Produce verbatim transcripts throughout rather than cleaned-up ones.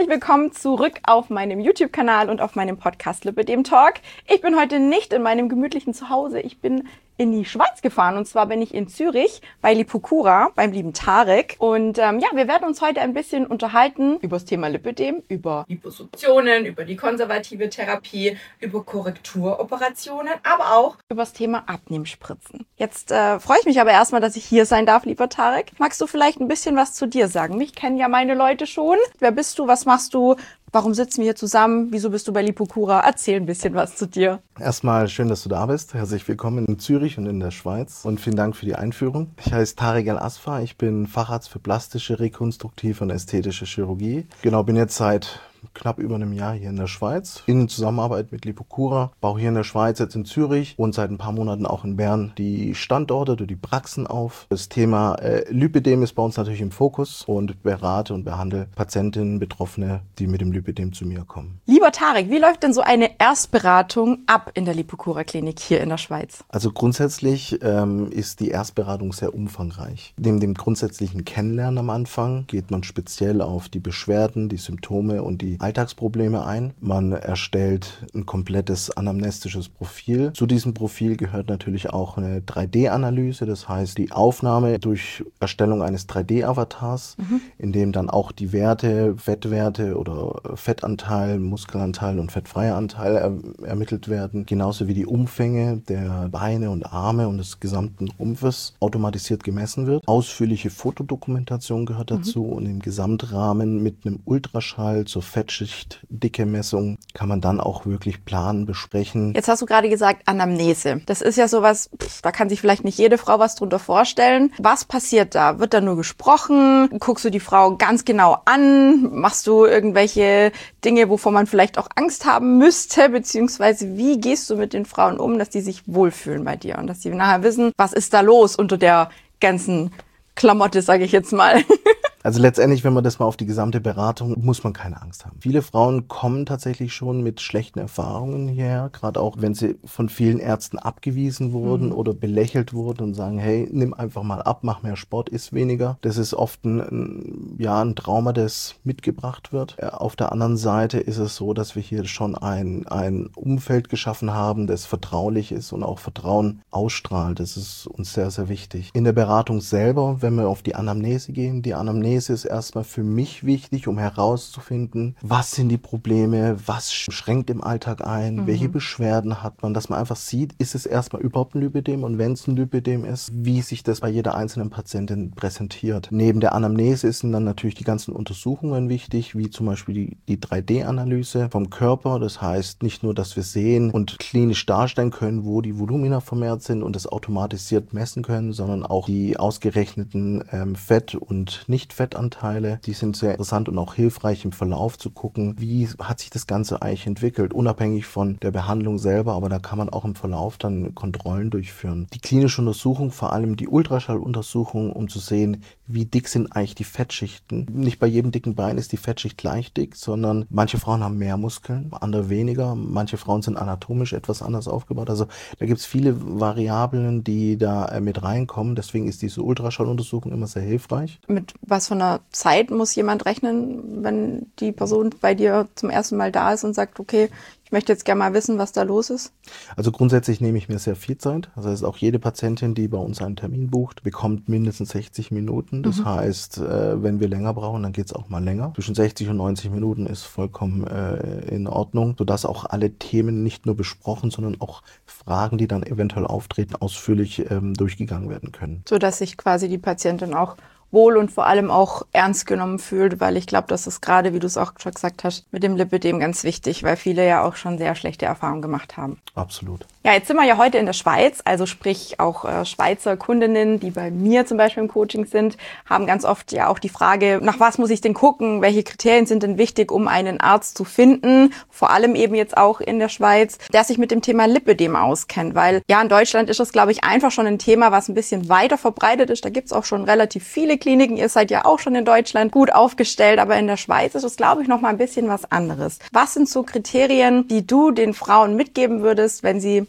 willkommen zurück auf meinem YouTube-Kanal und auf meinem Podcast Lipödem Talk. Ich bin heute nicht in meinem gemütlichen Zuhause, ich bin in die Schweiz gefahren und zwar bin ich in Zürich bei Lipokura, beim lieben Tarek. Und ähm, ja, wir werden uns heute ein bisschen unterhalten über das Thema Lipödem, über Liposuktionen, über die konservative Therapie, über Korrekturoperationen, aber auch über das Thema Abnehmspritzen. Jetzt äh, freue ich mich aber erstmal, dass ich hier sein darf, lieber Tarek. Magst du vielleicht ein bisschen was zu dir sagen? Mich kennen ja meine Leute schon. Wer bist du? Was machst du? Warum sitzen wir hier zusammen? Wieso bist du bei Lipokura? Erzähl ein bisschen was zu dir. Erstmal schön, dass du da bist. Herzlich willkommen in Zürich und in der Schweiz. Und vielen Dank für die Einführung. Ich heiße Tarek El-Asfar. Ich bin Facharzt für plastische, rekonstruktive und ästhetische Chirurgie. Genau, bin jetzt seit knapp über einem Jahr hier in der Schweiz, in Zusammenarbeit mit Lipokura. Baue hier in der Schweiz, jetzt in Zürich und seit ein paar Monaten auch in Bern die Standorte, die Praxen auf. Das Thema äh, Lipödem ist bei uns natürlich im Fokus und berate und behandle Patientinnen, Betroffene, die mit dem Lipödem zu mir kommen. Lieber Tarek, wie läuft denn so eine Erstberatung ab in der Lipokura-Klinik hier in der Schweiz? Also grundsätzlich ähm, ist die Erstberatung sehr umfangreich. Neben dem grundsätzlichen Kennenlernen am Anfang geht man speziell auf die Beschwerden, die Symptome und die Alltagsprobleme ein. Man erstellt ein komplettes anamnestisches Profil. Zu diesem Profil gehört natürlich auch eine drei D Analyse, das heißt die Aufnahme durch Erstellung eines drei D Avatars, mhm. in dem dann auch die Werte, Fettwerte oder Fettanteil, Muskelanteil und fettfreier Anteil er- ermittelt werden, genauso wie die Umfänge der Beine und Arme und des gesamten Rumpfes automatisiert gemessen wird. Ausführliche Fotodokumentation gehört dazu, mhm. und im Gesamtrahmen mit einem Ultraschall zur Fettschicht, dicke Messung kann man dann auch wirklich planen, besprechen. Jetzt hast du gerade gesagt Anamnese. Das ist ja sowas, pff, da kann sich vielleicht nicht jede Frau was drunter vorstellen. Was passiert da? Wird da nur gesprochen? Guckst du die Frau ganz genau an? Machst du irgendwelche Dinge, wovor man vielleicht auch Angst haben müsste? Beziehungsweise wie gehst du mit den Frauen um, dass die sich wohlfühlen bei dir und dass sie nachher wissen, was ist da los unter der ganzen Klamotte, sage ich jetzt mal. Also letztendlich, wenn man das mal auf die gesamte Beratung, muss man keine Angst haben. Viele Frauen kommen tatsächlich schon mit schlechten Erfahrungen hierher, gerade auch wenn sie von vielen Ärzten abgewiesen wurden mhm. oder belächelt wurden und sagen, hey, nimm einfach mal ab, mach mehr Sport, iss weniger. Das ist oft ein, ein, ja, ein Trauma, das mitgebracht wird. Auf der anderen Seite ist es so, dass wir hier schon ein, ein Umfeld geschaffen haben, das vertraulich ist und auch Vertrauen ausstrahlt. Das ist uns sehr, sehr wichtig. In der Beratung selber, wenn wir auf die Anamnese gehen, die Anamnese ist erstmal für mich wichtig, um herauszufinden, was sind die Probleme, was schränkt im Alltag ein, mhm. welche Beschwerden hat man, dass man einfach sieht, ist es erstmal überhaupt ein Lipödem und wenn es ein Lipödem ist, wie sich das bei jeder einzelnen Patientin präsentiert. Neben der Anamnese sind dann natürlich die ganzen Untersuchungen wichtig, wie zum Beispiel die, die drei D Analyse vom Körper. Das heißt nicht nur, dass wir sehen und klinisch darstellen können, wo die Volumina vermehrt sind und das automatisiert messen können, sondern auch die ausgerechneten ähm, Fett- und nicht Fettanteile, die sind sehr interessant und auch hilfreich im Verlauf zu gucken, wie hat sich das Ganze eigentlich entwickelt, unabhängig von der Behandlung selber, aber da kann man auch im Verlauf dann Kontrollen durchführen. Die klinische Untersuchung, vor allem die Ultraschalluntersuchung, um zu sehen, wie dick sind eigentlich die Fettschichten. Nicht bei jedem dicken Bein ist die Fettschicht gleich dick, sondern manche Frauen haben mehr Muskeln, andere weniger, manche Frauen sind anatomisch etwas anders aufgebaut, also da gibt es viele Variablen, die da äh, mit reinkommen, deswegen ist diese Ultraschalluntersuchung immer sehr hilfreich. Mit was von einer Zeit muss jemand rechnen, wenn die Person bei dir zum ersten Mal da ist und sagt, okay, ich möchte jetzt gerne mal wissen, was da los ist? Also grundsätzlich nehme ich mir sehr viel Zeit. Das heißt, auch jede Patientin, die bei uns einen Termin bucht, bekommt mindestens sechzig Minuten. Das mhm. heißt, äh, wenn wir länger brauchen, dann geht es auch mal länger. Zwischen sechzig und neunzig Minuten ist vollkommen äh, in Ordnung, sodass auch alle Themen nicht nur besprochen, sondern auch Fragen, die dann eventuell auftreten, ausführlich ähm, durchgegangen werden können. Sodass sich quasi die Patientin auch wohl und vor allem auch ernst genommen fühlt, weil ich glaube, das ist gerade, wie du es auch schon gesagt hast, mit dem Lipödem ganz wichtig, weil viele ja auch schon sehr schlechte Erfahrungen gemacht haben. Absolut. Ja, jetzt sind wir ja heute in der Schweiz, also sprich auch äh, Schweizer Kundinnen, die bei mir zum Beispiel im Coaching sind, haben ganz oft ja auch die Frage, nach was muss ich denn gucken, welche Kriterien sind denn wichtig, um einen Arzt zu finden, vor allem eben jetzt auch in der Schweiz, der sich mit dem Thema Lipödem auskennt, weil ja in Deutschland ist das, glaube ich, einfach schon ein Thema, was ein bisschen weiter verbreitet ist, da gibt's auch schon relativ viele Kliniken, ihr seid ja auch schon in Deutschland gut aufgestellt, aber in der Schweiz ist es, glaube ich, noch mal ein bisschen was anderes. Was sind so Kriterien, die du den Frauen mitgeben würdest, wenn sie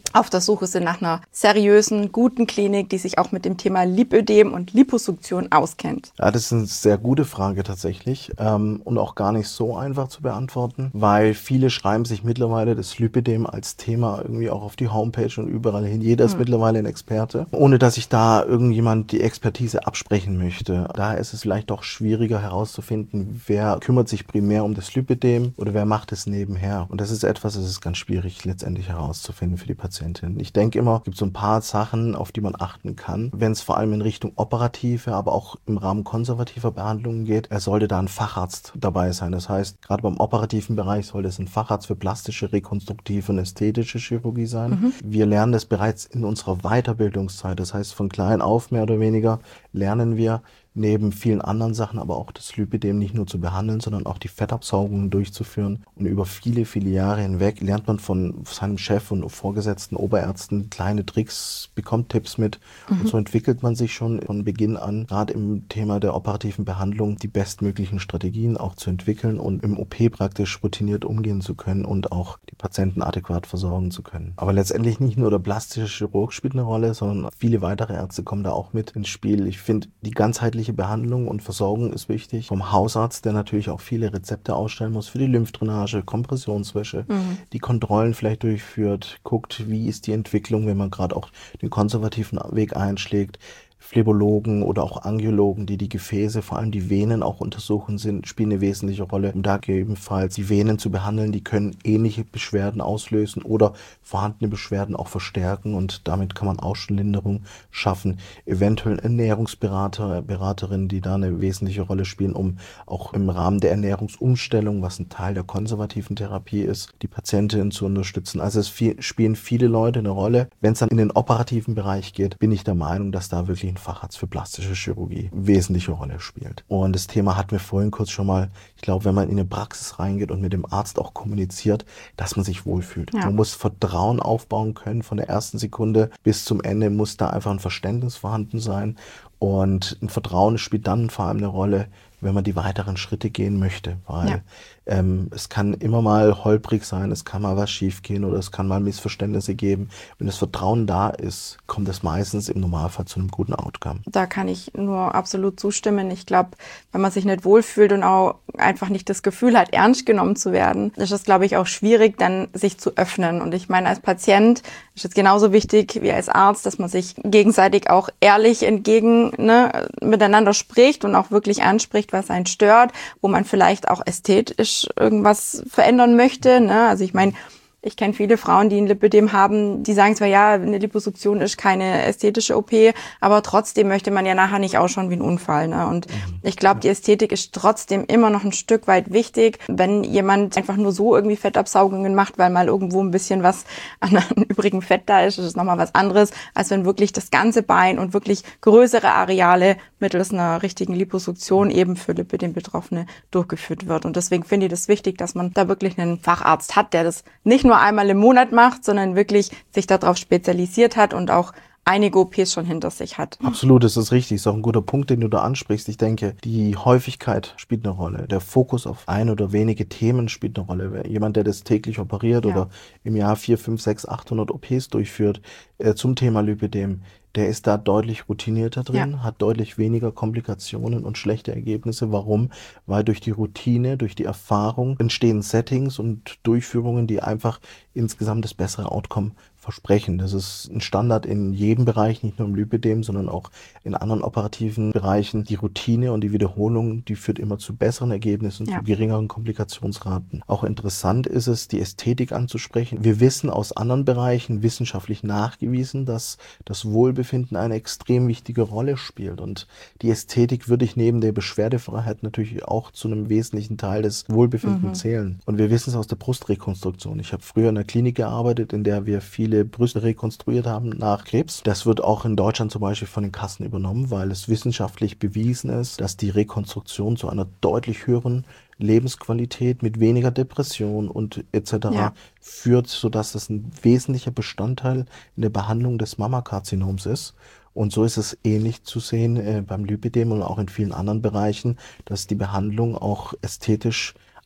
auf der Suche sind nach einer seriösen, guten Klinik, die sich auch mit dem Thema Lipödem und Liposuktion auskennt? Ja, das ist eine sehr gute Frage tatsächlich ähm, und auch gar nicht so einfach zu beantworten, weil viele schreiben sich mittlerweile das Lipödem als Thema irgendwie auch auf die Homepage und überall hin. Jeder ist hm. mittlerweile ein Experte, ohne dass ich da irgendjemand die Expertise absprechen möchte. Daher ist es vielleicht doch schwieriger herauszufinden, wer kümmert sich primär um das Lipödem oder wer macht es nebenher. Und das ist etwas, das ist ganz schwierig letztendlich herauszufinden für die Patientin. Ich denke immer, es gibt so ein paar Sachen, auf die man achten kann, wenn es vor allem in Richtung operative, aber auch im Rahmen konservativer Behandlungen geht. Er sollte da ein Facharzt dabei sein. Das heißt, gerade beim operativen Bereich sollte es ein Facharzt für plastische, rekonstruktive und ästhetische Chirurgie sein. Mhm. Wir lernen das bereits in unserer Weiterbildungszeit. Das heißt, von klein auf mehr oder weniger lernen wir, neben vielen anderen Sachen aber auch das Lipödem nicht nur zu behandeln, sondern auch die Fettabsaugungen durchzuführen. Und über viele, viele Jahre hinweg lernt man von seinem Chef und Vorgesetzten, Oberärzten kleine Tricks, bekommt Tipps mit. Mhm. Und so entwickelt man sich schon von Beginn an, gerade im Thema der operativen Behandlung, die bestmöglichen Strategien auch zu entwickeln und im O P praktisch routiniert umgehen zu können und auch die Patienten adäquat versorgen zu können. Aber letztendlich nicht nur der plastische Chirurg spielt eine Rolle, sondern viele weitere Ärzte kommen da auch mit ins Spiel. Ich finde, die ganzheitliche Behandlung und Versorgung ist wichtig. Vom Hausarzt, der natürlich auch viele Rezepte ausstellen muss für die Lymphdrainage, Kompressionswäsche, mhm. die Kontrollen vielleicht durchführt, guckt, wie ist die Entwicklung, wenn man gerade auch den konservativen Weg einschlägt. Phlebologen oder auch Angiologen, die die Gefäße, vor allem die Venen auch untersuchen, sind, spielen eine wesentliche Rolle, um da gegebenenfalls die Venen zu behandeln. Die können ähnliche Beschwerden auslösen oder vorhandene Beschwerden auch verstärken und damit kann man auch schon Linderung schaffen. Eventuell Ernährungsberater, Beraterinnen, die da eine wesentliche Rolle spielen, um auch im Rahmen der Ernährungsumstellung, was ein Teil der konservativen Therapie ist, die Patientinnen zu unterstützen. Also es viel, spielen viele Leute eine Rolle. Wenn es dann in den operativen Bereich geht, bin ich der Meinung, dass da wirklich ein Facharzt für plastische Chirurgie eine wesentliche Rolle spielt. Und das Thema hatten wir vorhin kurz schon mal. Ich glaube, wenn man in eine Praxis reingeht und mit dem Arzt auch kommuniziert, dass man sich wohlfühlt. Ja. Man muss Vertrauen aufbauen können von der ersten Sekunde bis zum Ende, muss da einfach ein Verständnis vorhanden sein. Und ein Vertrauen spielt dann vor allem eine Rolle, wenn man die weiteren Schritte gehen möchte, weil ja. ähm, es kann immer mal holprig sein, es kann mal was schiefgehen oder es kann mal Missverständnisse geben. Wenn das Vertrauen da ist, kommt es meistens im Normalfall zu einem guten Outcome. Da kann ich nur absolut zustimmen. Ich glaube, wenn man sich nicht wohlfühlt und auch einfach nicht das Gefühl hat, ernst genommen zu werden, ist es, glaube ich, auch schwierig, dann sich zu öffnen. Und ich meine, als Patient ist es genauso wichtig wie als Arzt, dass man sich gegenseitig auch ehrlich entgegen ne, miteinander spricht und auch wirklich anspricht, was einen stört, wo man vielleicht auch ästhetisch irgendwas verändern möchte. Ne? Also ich meine, ich kenne viele Frauen, die ein Lipödem haben, die sagen zwar, ja, eine Liposuktion ist keine ästhetische O P, aber trotzdem möchte man ja nachher nicht ausschauen wie ein Unfall. Ne? Und mhm. ich glaube, die Ästhetik ist trotzdem immer noch ein Stück weit wichtig. Wenn jemand einfach nur so irgendwie Fettabsaugungen macht, weil mal irgendwo ein bisschen was an übrigem Fett da ist, ist es nochmal was anderes, als wenn wirklich das ganze Bein und wirklich größere Areale mittels einer richtigen Liposuktion eben für Lipödem-Betroffene durchgeführt wird. Und deswegen finde ich das wichtig, dass man da wirklich einen Facharzt hat, der das nicht nur einmal im Monat macht, sondern wirklich sich darauf spezialisiert hat und auch einige O Ps schon hinter sich hat. Absolut, das ist richtig. Das ist auch ein guter Punkt, den du da ansprichst. Ich denke, die Häufigkeit spielt eine Rolle. Der Fokus auf ein oder wenige Themen spielt eine Rolle. Jemand, der das täglich operiert ja. oder im Jahr vier, fünf, sechs, achthundert O Ps durchführt äh, zum Thema Lipödem, der ist da deutlich routinierter drin, ja. hat deutlich weniger Komplikationen und schlechte Ergebnisse. Warum? Weil durch die Routine, durch die Erfahrung entstehen Settings und Durchführungen, die einfach insgesamt das bessere Outcome versprechen. Das ist ein Standard in jedem Bereich, nicht nur im Lipödem, sondern auch in anderen operativen Bereichen. Die Routine und die Wiederholung, die führt immer zu besseren Ergebnissen, ja. zu geringeren Komplikationsraten. Auch interessant ist es, die Ästhetik anzusprechen. Wir wissen aus anderen Bereichen, wissenschaftlich nachgewiesen, dass das Wohlbefinden eine extrem wichtige Rolle spielt. Und die Ästhetik würde ich neben der Beschwerdefreiheit natürlich auch zu einem wesentlichen Teil des Wohlbefindens mhm. zählen. Und wir wissen es aus der Brustrekonstruktion. Ich habe früher in einer Klinik gearbeitet, in der wir viele Brüste rekonstruiert haben nach Krebs. Das wird auch in Deutschland zum Beispiel von den Kassen übernommen, weil es wissenschaftlich bewiesen ist, dass die Rekonstruktion zu einer deutlich höheren Lebensqualität mit weniger Depression und et cetera ja. führt, sodass das ein wesentlicher Bestandteil in der Behandlung des Mammakarzinoms ist. Und so ist es ähnlich zu sehen äh, beim Lipödem und auch in vielen anderen Bereichen, dass die Behandlung auch ästhetisch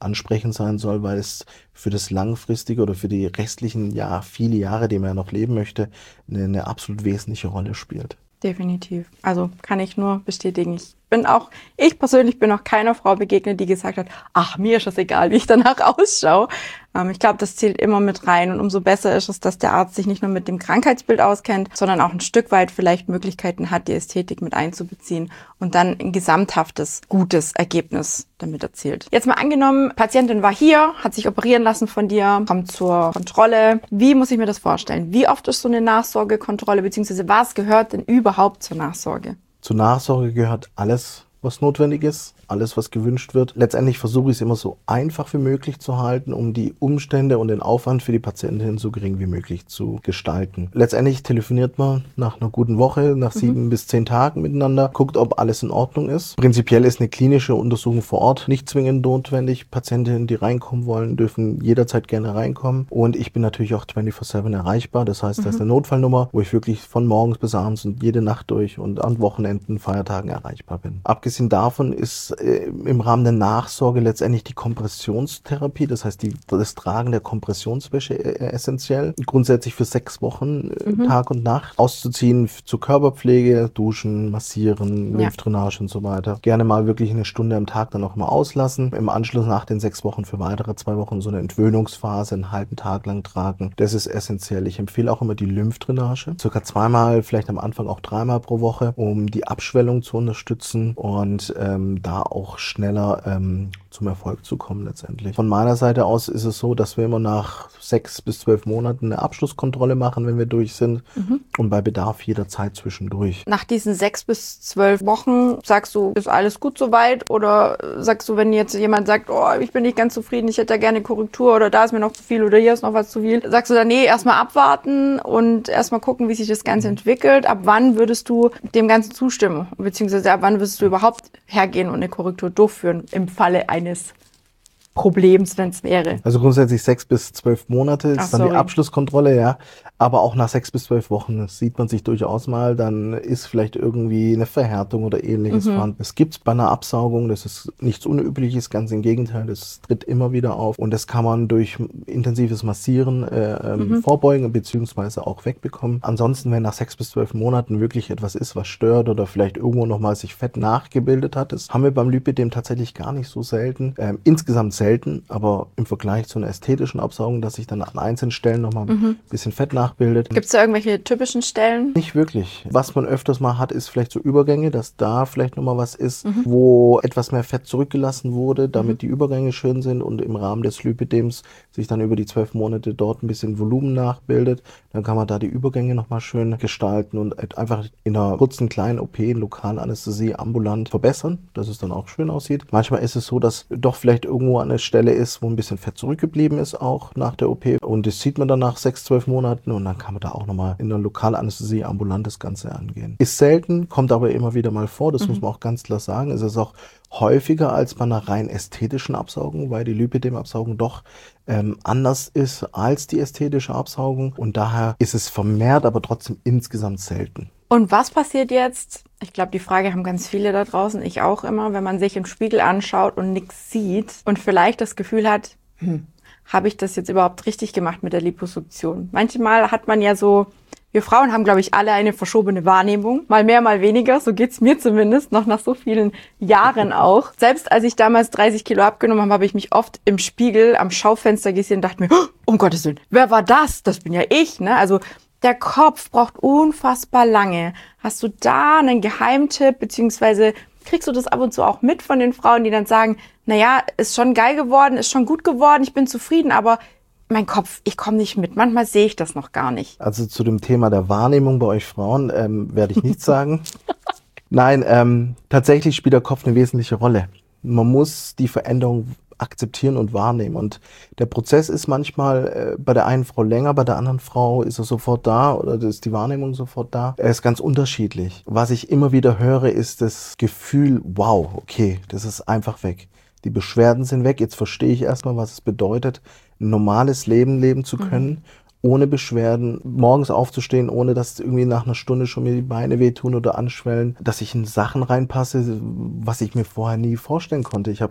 ansprechend sein soll, weil es für das langfristige oder für die restlichen Jahr, viele Jahre, die man ja noch leben möchte, eine, eine absolut wesentliche Rolle spielt. Definitiv. Also kann ich nur bestätigen. Ich bin auch, ich persönlich bin auch keiner Frau begegnet, die gesagt hat, ach, mir ist es egal, wie ich danach ausschaue. Ähm, ich glaube, das zählt immer mit rein. Und umso besser ist es, dass der Arzt sich nicht nur mit dem Krankheitsbild auskennt, sondern auch ein Stück weit vielleicht Möglichkeiten hat, die Ästhetik mit einzubeziehen und dann ein gesamthaftes, gutes Ergebnis damit erzielt. Jetzt mal angenommen, Patientin war hier, hat sich operieren lassen von dir, kommt zur Kontrolle. Wie muss ich mir das vorstellen? Wie oft ist so eine Nachsorgekontrolle, beziehungsweise was gehört denn überhaupt zur Nachsorge? Zur Nachsorge gehört alles, was notwendig ist, alles, was gewünscht wird. Letztendlich versuche ich es immer so einfach wie möglich zu halten, um die Umstände und den Aufwand für die Patientin so gering wie möglich zu gestalten. Letztendlich telefoniert man nach einer guten Woche, nach mhm. sieben bis zehn Tagen miteinander, guckt, ob alles in Ordnung ist. Prinzipiell ist eine klinische Untersuchung vor Ort nicht zwingend notwendig. Patientinnen, die reinkommen wollen, dürfen jederzeit gerne reinkommen. Und ich bin natürlich auch vierundzwanzig sieben erreichbar. Das heißt, mhm. das ist eine Notfallnummer, wo ich wirklich von morgens bis abends und jede Nacht durch und an Wochenenden, Feiertagen erreichbar bin. Abgesehen davon ist im Rahmen der Nachsorge letztendlich die Kompressionstherapie, das heißt die, das Tragen der Kompressionswäsche essentiell. Grundsätzlich für sechs Wochen mhm. Tag und Nacht auszuziehen zur Körperpflege, duschen, massieren, ja. Lymphdrainage und so weiter. Gerne mal wirklich eine Stunde am Tag dann auch mal auslassen. Im Anschluss nach den sechs Wochen für weitere zwei Wochen so eine Entwöhnungsphase einen halben Tag lang tragen. Das ist essentiell. Ich empfehle auch immer die Lymphdrainage. Circa zweimal, vielleicht am Anfang auch dreimal pro Woche, um die Abschwellung zu unterstützen und ähm, da auch schneller ähm, zum Erfolg zu kommen letztendlich. Von meiner Seite aus ist es so, dass wir immer nach sechs bis zwölf Monaten eine Abschlusskontrolle machen, wenn wir durch sind mhm. und bei Bedarf jederzeit zwischendurch. Nach diesen sechs bis zwölf Wochen sagst du, ist alles gut soweit, oder sagst du, wenn jetzt jemand sagt, oh, ich bin nicht ganz zufrieden, ich hätte da gerne Korrektur oder da ist mir noch zu viel oder hier ist noch was zu viel, sagst du dann, nee, erstmal abwarten und erstmal gucken, wie sich das Ganze mhm. entwickelt. Ab wann würdest du dem Ganzen zustimmen, beziehungsweise ab wann würdest du überhaupt hergehen und eine Korrektur durchführen im Falle eines Problems, wenn es wäre? Also grundsätzlich sechs bis zwölf Monate ist Ach, dann sorry. die Abschlusskontrolle, ja. Aber auch nach sechs bis zwölf Wochen, das sieht man sich durchaus mal, dann ist vielleicht irgendwie eine Verhärtung oder ähnliches mhm. vorhanden. Es gibt bei einer Absaugung, das ist nichts Unübliches, ganz im Gegenteil, das tritt immer wieder auf und das kann man durch intensives Massieren äh, ähm, mhm. vorbeugen bzw. auch wegbekommen. Ansonsten, wenn nach sechs bis zwölf Monaten wirklich etwas ist, was stört oder vielleicht irgendwo nochmal sich Fett nachgebildet hat, das haben wir beim Lipödem tatsächlich gar nicht so selten. Ähm, insgesamt selten, aber im Vergleich zu einer ästhetischen Absaugung, dass sich dann an einzelnen Stellen nochmal ein mhm. bisschen Fett nachbildet. Gibt es da irgendwelche typischen Stellen? Nicht wirklich. Was man öfters mal hat, ist vielleicht so Übergänge, dass da vielleicht nochmal was ist, mhm. wo etwas mehr Fett zurückgelassen wurde, damit mhm. die Übergänge schön sind und im Rahmen des Lipödems sich dann über die zwölf Monate dort ein bisschen Volumen nachbildet. Dann kann man da die Übergänge nochmal schön gestalten und einfach in einer kurzen kleinen O P, in Lokalanästhesie, ambulant verbessern, dass es dann auch schön aussieht. Manchmal ist es so, dass doch vielleicht irgendwo eine Stelle ist, wo ein bisschen Fett zurückgeblieben ist, auch nach der O P. Und das sieht man dann nach sechs, zwölf Monaten und dann kann man da auch nochmal in der Lokalanästhesie ambulant das Ganze angehen. Ist selten, kommt aber immer wieder mal vor, das mhm. muss man auch ganz klar sagen. Es ist auch häufiger als bei einer rein ästhetischen Absaugung, weil die Lipödem-Absaugung doch ähm, anders ist als die ästhetische Absaugung und daher ist es vermehrt, aber trotzdem insgesamt selten. Und was passiert jetzt? Ich glaube, die Frage haben ganz viele da draußen, ich auch immer, wenn man sich im Spiegel anschaut und nichts sieht und vielleicht das Gefühl hat, hm, habe ich das jetzt überhaupt richtig gemacht mit der Liposuktion? Manchmal hat man ja so, wir Frauen haben, glaube ich, alle eine verschobene Wahrnehmung. Mal mehr, mal weniger. So geht's mir zumindest, noch nach so vielen Jahren auch. Selbst als ich damals dreißig Kilo abgenommen habe, habe ich mich oft im Spiegel am Schaufenster gesehen und dachte mir, oh, um Gottes Willen, wer war das? Das bin ja ich, ne? Also der Kopf braucht unfassbar lange. Hast du da einen Geheimtipp, beziehungsweise kriegst du das ab und zu auch mit von den Frauen, die dann sagen, naja, ist schon geil geworden, ist schon gut geworden, ich bin zufrieden, aber mein Kopf, ich komme nicht mit. Manchmal sehe ich das noch gar nicht. Also zu dem Thema der Wahrnehmung bei euch Frauen ähm, werde ich nichts sagen. Nein, ähm, tatsächlich spielt der Kopf eine wesentliche Rolle. Man muss die Veränderung akzeptieren und wahrnehmen. Und der Prozess ist manchmal äh, bei der einen Frau länger, bei der anderen Frau ist er sofort da oder ist die Wahrnehmung sofort da. Er ist ganz unterschiedlich. Was ich immer wieder höre, ist das Gefühl, wow, okay, das ist einfach weg. Die Beschwerden sind weg. Jetzt verstehe ich erstmal, was es bedeutet, ein normales Leben leben zu können, mhm. ohne Beschwerden, morgens aufzustehen, ohne dass irgendwie nach einer Stunde schon mir die Beine wehtun oder anschwellen, dass ich in Sachen reinpasse, was ich mir vorher nie vorstellen konnte. Ich habe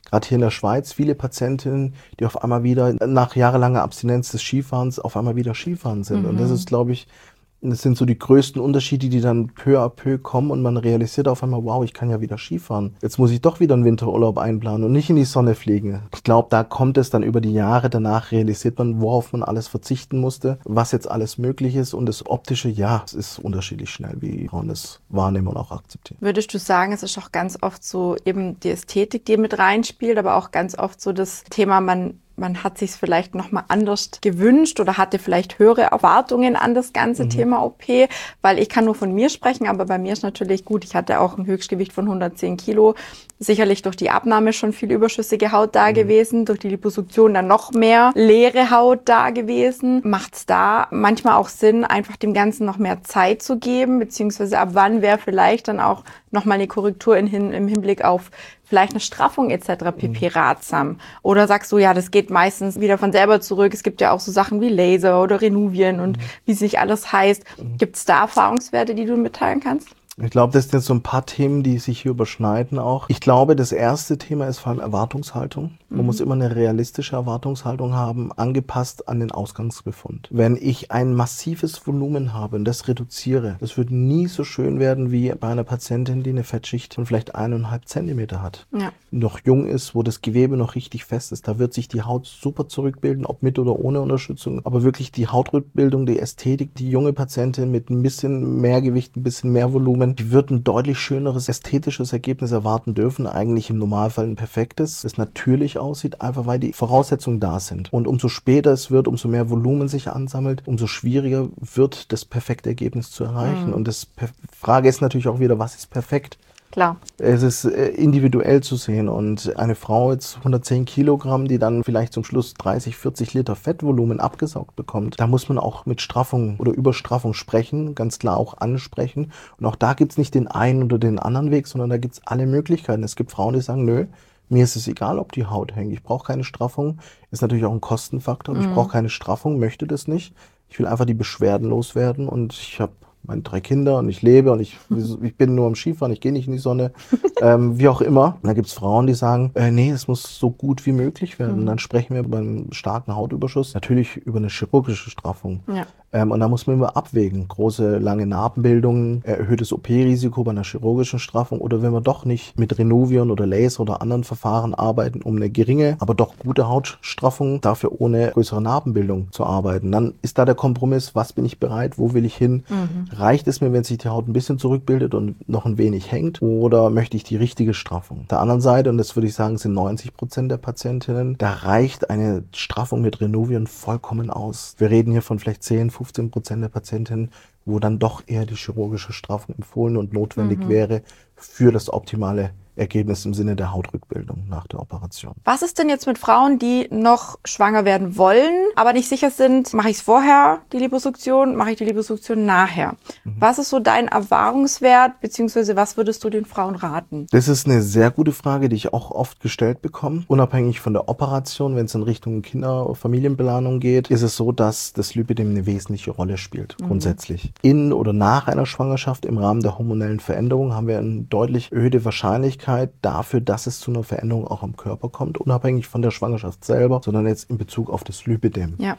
gerade hier in der Schweiz, viele Patientinnen, die auf einmal wieder nach jahrelanger Abstinenz des Skifahrens auf einmal wieder Skifahren sind. Mhm. Und das ist, glaube ich, das sind so die größten Unterschiede, die dann peu à peu kommen und man realisiert auf einmal, wow, ich kann ja wieder Skifahren. Jetzt muss ich doch wieder einen Winterurlaub einplanen und nicht in die Sonne fliegen. Ich glaube, da kommt es dann über die Jahre, danach realisiert man, worauf man alles verzichten musste, was jetzt alles möglich ist und das Optische, ja, es ist unterschiedlich schnell, wie Frauen das wahrnehmen und auch akzeptieren. Würdest du sagen, es ist auch ganz oft so eben die Ästhetik, die mit reinspielt, aber auch ganz oft so das Thema, man Man hat sich es vielleicht nochmal anders gewünscht oder hatte vielleicht höhere Erwartungen an das ganze mhm. Thema O P, weil ich kann nur von mir sprechen, aber bei mir ist natürlich gut, ich hatte auch ein Höchstgewicht von hundertzehn Kilo, sicherlich durch die Abnahme schon viel überschüssige Haut da mhm. gewesen, durch die Liposuktion dann noch mehr leere Haut da gewesen. Macht es da manchmal auch Sinn, einfach dem Ganzen noch mehr Zeit zu geben, beziehungsweise ab wann wäre vielleicht dann auch nochmal eine Korrektur in, hin, im Hinblick auf vielleicht eine Straffung et cetera pp. Ratsam? Oder sagst du, ja, das geht meistens wieder von selber zurück. Es gibt ja auch so Sachen wie Laser oder Renuvien und mhm. wie es nicht alles heißt. Mhm. Gibt es da Erfahrungswerte, die du mitteilen kannst? Ich glaube, das sind jetzt so ein paar Themen, die sich hier überschneiden auch. Ich glaube, das erste Thema ist vor allem Erwartungshaltung. Man mhm. muss immer eine realistische Erwartungshaltung haben, angepasst an den Ausgangsbefund. Wenn ich ein massives Volumen habe und das reduziere, das wird nie so schön werden wie bei einer Patientin, die eine Fettschicht von vielleicht eineinhalb Zentimeter hat. Ja. Noch jung ist, wo das Gewebe noch richtig fest ist. Da wird sich die Haut super zurückbilden, ob mit oder ohne Unterstützung. Aber wirklich die Hautrückbildung, die Ästhetik, die junge Patientin mit ein bisschen mehr Gewicht, ein bisschen mehr Volumen, die wird ein deutlich schöneres ästhetisches Ergebnis erwarten dürfen. Eigentlich im Normalfall ein perfektes, das natürlich aussieht, einfach weil die Voraussetzungen da sind. Und umso später es wird, umso mehr Volumen sich ansammelt, umso schwieriger wird das perfekte Ergebnis zu erreichen. Mhm. Und das Frage ist natürlich auch wieder, was ist perfekt? Klar. Es ist individuell zu sehen und eine Frau jetzt hundertzehn Kilogramm, die dann vielleicht zum Schluss dreißig, vierzig Liter Fettvolumen abgesaugt bekommt, da muss man auch mit Straffung oder Überstraffung sprechen, ganz klar auch ansprechen. Und auch da gibt es nicht den einen oder den anderen Weg, sondern da gibt es alle Möglichkeiten. Es gibt Frauen, die sagen, nö, mir ist es egal, ob die Haut hängt. Ich brauche keine Straffung. Ist natürlich auch ein Kostenfaktor. Mhm. Ich brauche keine Straffung, möchte das nicht. Ich will einfach die Beschwerden loswerden und ich habe meine drei Kinder und ich lebe und ich, ich bin nur am Skifahren, ich gehe nicht in die Sonne, ähm, wie auch immer. Und da gibt es Frauen, die sagen, äh, nee, es muss so gut wie möglich werden. Mhm. Und dann sprechen wir beim starken Hautüberschuss natürlich über eine chirurgische Straffung. Ja. Ähm, und da muss man immer abwägen. Große, lange Narbenbildungen, erhöhtes O P-Risiko bei einer chirurgischen Straffung oder wenn wir doch nicht mit Renuvien oder Laser oder anderen Verfahren arbeiten, um eine geringe, aber doch gute Hautstraffung, dafür ohne größere Narbenbildung zu arbeiten. Dann ist da der Kompromiss, was bin ich bereit, wo will ich hin? Mhm. Reicht es mir, wenn sich die Haut ein bisschen zurückbildet und noch ein wenig hängt? Oder möchte ich die richtige Straffung? Auf der anderen Seite, und das würde ich sagen, sind neunzig Prozent der Patientinnen, da reicht eine Straffung mit Renuvien vollkommen aus. Wir reden hier von vielleicht zehn, fünfzehn Prozent der Patientinnen, wo dann doch eher die chirurgische Straffung empfohlen und notwendig mhm. wäre für das optimale Ergebnis im Sinne der Hautrückbildung nach der Operation. Was ist denn jetzt mit Frauen, die noch schwanger werden wollen, aber nicht sicher sind, mache ich es vorher, die Liposuktion, mache ich die Liposuktion nachher? Mhm. Was ist so dein Erfahrungswert, beziehungsweise was würdest du den Frauen raten? Das ist eine sehr gute Frage, die ich auch oft gestellt bekomme. Unabhängig von der Operation, wenn es in Richtung Kinder- und Familienplanung geht, ist es so, dass das Lipödem eine wesentliche Rolle spielt, mhm. grundsätzlich. In oder nach einer Schwangerschaft im Rahmen der hormonellen Veränderung haben wir eine deutlich erhöhte Wahrscheinlichkeit dafür, dass es zu einer Veränderung auch am Körper kommt, unabhängig von der Schwangerschaft selber, sondern jetzt in Bezug auf das Lipödem. Ja.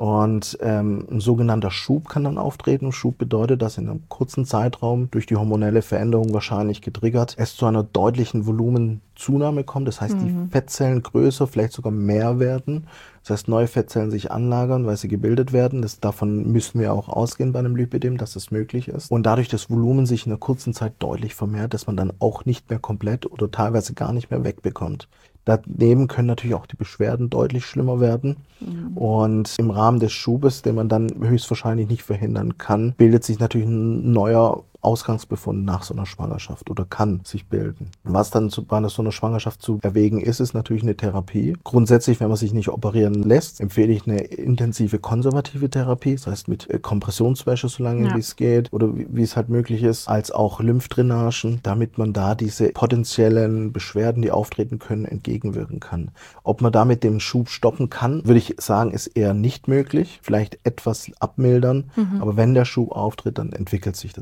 Und ähm, ein sogenannter Schub kann dann auftreten. Schub bedeutet, dass in einem kurzen Zeitraum durch die hormonelle Veränderung wahrscheinlich getriggert es zu einer deutlichen Volumenzunahme kommt. Das heißt, mhm. die Fettzellen größer, vielleicht sogar mehr werden. Das heißt, neue Fettzellen sich anlagern, weil sie gebildet werden. Das, davon müssen wir auch ausgehen bei einem Lipödem, dass das möglich ist. Und dadurch das Volumen sich in einer kurzen Zeit deutlich vermehrt, dass man dann auch nicht mehr komplett oder teilweise gar nicht mehr wegbekommt. Daneben können natürlich auch die Beschwerden deutlich schlimmer werden. Mhm. Und im Rahmen des Schubes, den man dann höchstwahrscheinlich nicht verhindern kann, bildet sich natürlich ein neuer Ausgangsbefund nach so einer Schwangerschaft oder kann sich bilden. Was dann zu, bei so einer Schwangerschaft zu erwägen ist, ist natürlich eine Therapie. Grundsätzlich, wenn man sich nicht operieren lässt, empfehle ich eine intensive konservative Therapie, das heißt mit Kompressionswäsche, solange ja. wie es geht oder wie, wie es halt möglich ist, als auch Lymphdrainagen, damit man da diese potenziellen Beschwerden, die auftreten können, entgegenwirken kann. Ob man damit den Schub stoppen kann, würde ich sagen, ist eher nicht möglich. Vielleicht etwas abmildern, mhm. aber wenn der Schub auftritt, dann entwickelt sich das einfach.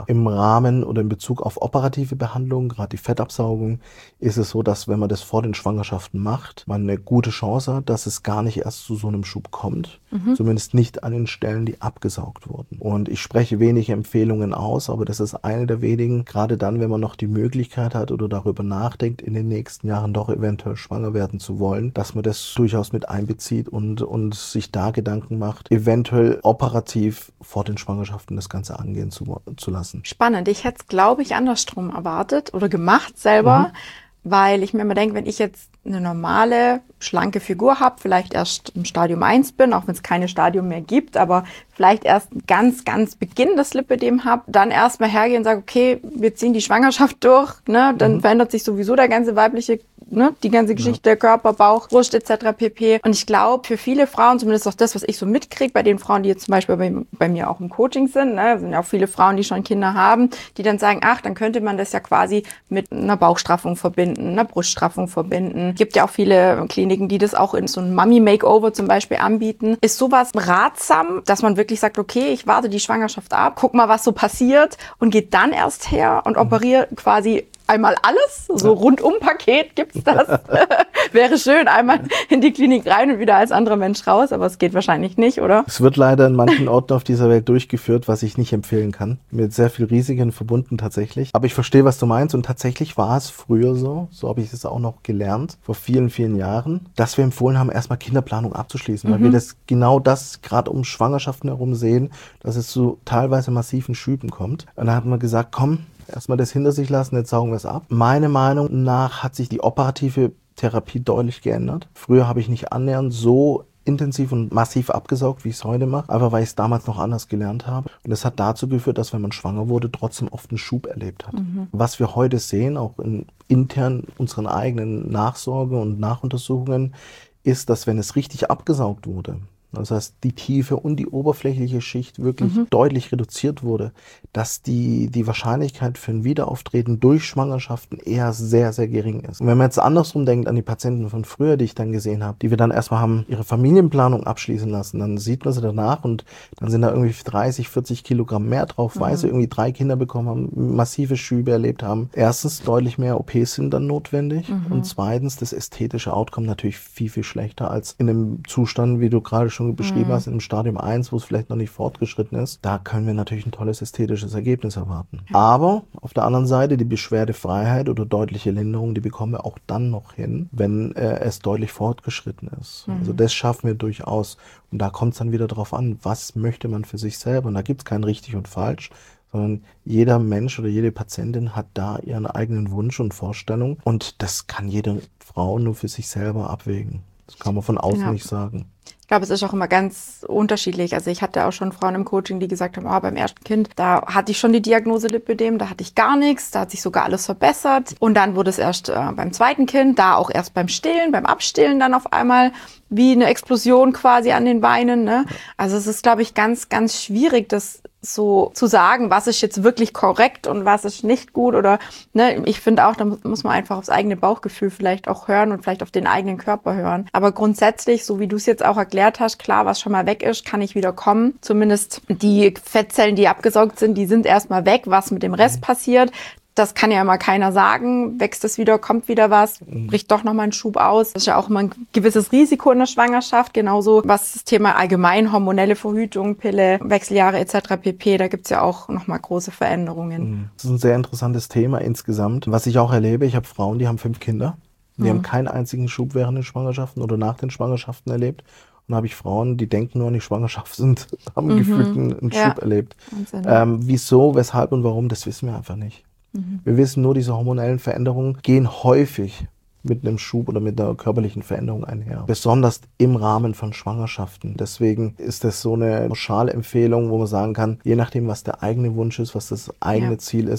im Rahmen oder in Bezug auf operative Behandlungen, gerade die Fettabsaugung, ist es so, dass wenn man das vor den Schwangerschaften macht, man eine gute Chance hat, dass es gar nicht erst zu so einem Schub kommt. Mhm. Zumindest nicht an den Stellen, die abgesaugt wurden. Und ich spreche wenige Empfehlungen aus, aber das ist eine der wenigen, gerade dann, wenn man noch die Möglichkeit hat oder darüber nachdenkt, in den nächsten Jahren doch eventuell schwanger werden zu wollen, dass man das durchaus mit einbezieht und, und sich da Gedanken macht, eventuell operativ vor den Schwangerschaften das Ganze angehen zu, zu lassen. Spannend. Ich hätte es, glaube ich, andersrum erwartet oder gemacht selber, mhm. weil ich mir immer denke, wenn ich jetzt eine normale, schlanke Figur habe, vielleicht erst im Stadium eins bin, auch wenn es keine Stadium mehr gibt, aber vielleicht erst ganz, ganz Beginn des Lipödem habe, dann erstmal hergehen und sage, okay, wir ziehen die Schwangerschaft durch, ne, dann mhm. verändert sich sowieso der ganze weibliche, ne, die ganze Geschichte, ja. der Körper, Bauch, Brust et cetera pp. Und ich glaube, für viele Frauen, zumindest auch das, was ich so mitkriege, bei den Frauen, die jetzt zum Beispiel bei, bei mir auch im Coaching sind, ne, sind ja auch viele Frauen, die schon Kinder haben, die dann sagen, ach, dann könnte man das ja quasi mit einer Bauchstraffung verbinden, einer Bruststraffung verbinden. Gibt ja auch viele Kliniken, die das auch in so einem Mummy-Makeover zum Beispiel anbieten. Ist sowas ratsam, dass man wirklich sagt, okay, ich warte die Schwangerschaft ab, guck mal, was so passiert und geht dann erst her und operiere quasi einmal alles, so Rundum-Paket gibt's das. Wäre schön, einmal in die Klinik rein und wieder als anderer Mensch raus, aber es geht wahrscheinlich nicht, oder? Es wird leider in manchen Orten auf dieser Welt durchgeführt, was ich nicht empfehlen kann. Mit sehr viel Risiken verbunden tatsächlich. Aber ich verstehe, was du meinst und tatsächlich war es früher so, so habe ich es auch noch gelernt, vor vielen, vielen Jahren, dass wir empfohlen haben, erstmal Kinderplanung abzuschließen, mhm. weil wir das genau das gerade um Schwangerschaften herum sehen, dass es zu teilweise massiven Schüben kommt. Und da hat man gesagt, komm, erstmal das hinter sich lassen, jetzt saugen wir es ab. Meiner Meinung nach hat sich die operative Therapie deutlich geändert. Früher habe ich nicht annähernd so intensiv und massiv abgesaugt, wie ich es heute mache, einfach weil ich es damals noch anders gelernt habe. Und das hat dazu geführt, dass wenn man schwanger wurde, trotzdem oft einen Schub erlebt hat. Mhm. Was wir heute sehen, auch in intern unseren eigenen Nachsorge- und Nachuntersuchungen, ist, dass wenn es richtig abgesaugt wurde, das heißt, die Tiefe und die oberflächliche Schicht wirklich mhm. deutlich reduziert wurde, dass die, die Wahrscheinlichkeit für ein Wiederauftreten durch Schwangerschaften eher sehr, sehr gering ist. Und wenn man jetzt andersrum denkt an die Patienten von früher, die ich dann gesehen habe, die wir dann erstmal haben ihre Familienplanung abschließen lassen, dann sieht man sie danach und dann sind da irgendwie dreißig, vierzig Kilogramm mehr drauf, mhm. weil sie irgendwie drei Kinder bekommen haben, massive Schübe erlebt haben. Erstens, deutlich mehr O Ps sind dann notwendig mhm. und zweitens, das ästhetische Outcome natürlich viel, viel schlechter als in einem Zustand, wie du gerade schon beschrieben mhm. hast, im Stadium eins, wo es vielleicht noch nicht fortgeschritten ist. Da können wir natürlich ein tolles ästhetisches Ergebnis erwarten. Ja. Aber auf der anderen Seite die Beschwerdefreiheit oder deutliche Linderung, die bekommen wir auch dann noch hin, wenn äh, es deutlich fortgeschritten ist. Mhm. Also das schaffen wir durchaus. Und da kommt es dann wieder darauf an, was möchte man für sich selber. Und da gibt es kein richtig und falsch, sondern jeder Mensch oder jede Patientin hat da ihren eigenen Wunsch und Vorstellung. Und das kann jede Frau nur für sich selber abwägen. Das kann man von außen genau. nicht sagen. Ich glaube, es ist auch immer ganz unterschiedlich. Also ich hatte auch schon Frauen im Coaching, die gesagt haben, oh, beim ersten Kind, da hatte ich schon die Diagnose Lipödem, da hatte ich gar nichts, da hat sich sogar alles verbessert. Und dann wurde es erst äh, beim zweiten Kind, da auch erst beim Stillen, beim Abstillen dann auf einmal wie eine Explosion quasi an den Beinen. Ne? Also es ist, glaube ich, ganz, ganz schwierig, das so zu sagen, was ist jetzt wirklich korrekt und was ist nicht gut oder ne, ich finde auch, da muss man einfach aufs eigene Bauchgefühl vielleicht auch hören und vielleicht auf den eigenen Körper hören. Aber grundsätzlich, so wie du es jetzt auch erklärt hast, klar, was schon mal weg ist, kann nicht wieder kommen. Zumindest die Fettzellen, die abgesaugt sind, die sind erstmal weg. Was mit dem Rest passiert, das kann ja immer keiner sagen. Wächst es wieder, kommt wieder was, bricht doch nochmal ein Schub aus. Das ist ja auch immer ein gewisses Risiko in der Schwangerschaft. Genauso was das Thema allgemein, hormonelle Verhütung, Pille, Wechseljahre et cetera pp. Da gibt's ja auch nochmal große Veränderungen. Das ist ein sehr interessantes Thema insgesamt. Was ich auch erlebe, ich habe Frauen, die haben fünf Kinder. Die mhm. haben keinen einzigen Schub während den Schwangerschaften oder nach den Schwangerschaften erlebt. Und dann habe ich Frauen, die denken nur an die Schwangerschaft und haben mhm. gefühlt einen, einen ja. Schub erlebt. Ähm, wieso, weshalb und warum, das wissen wir einfach nicht. Wir wissen nur, diese hormonellen Veränderungen gehen häufig mit einem Schub oder mit einer körperlichen Veränderung einher. Besonders im Rahmen von Schwangerschaften. Deswegen ist das so eine pauschale Empfehlung, wo man sagen kann, je nachdem, was der eigene Wunsch ist, was das eigene ja. Ziel ist,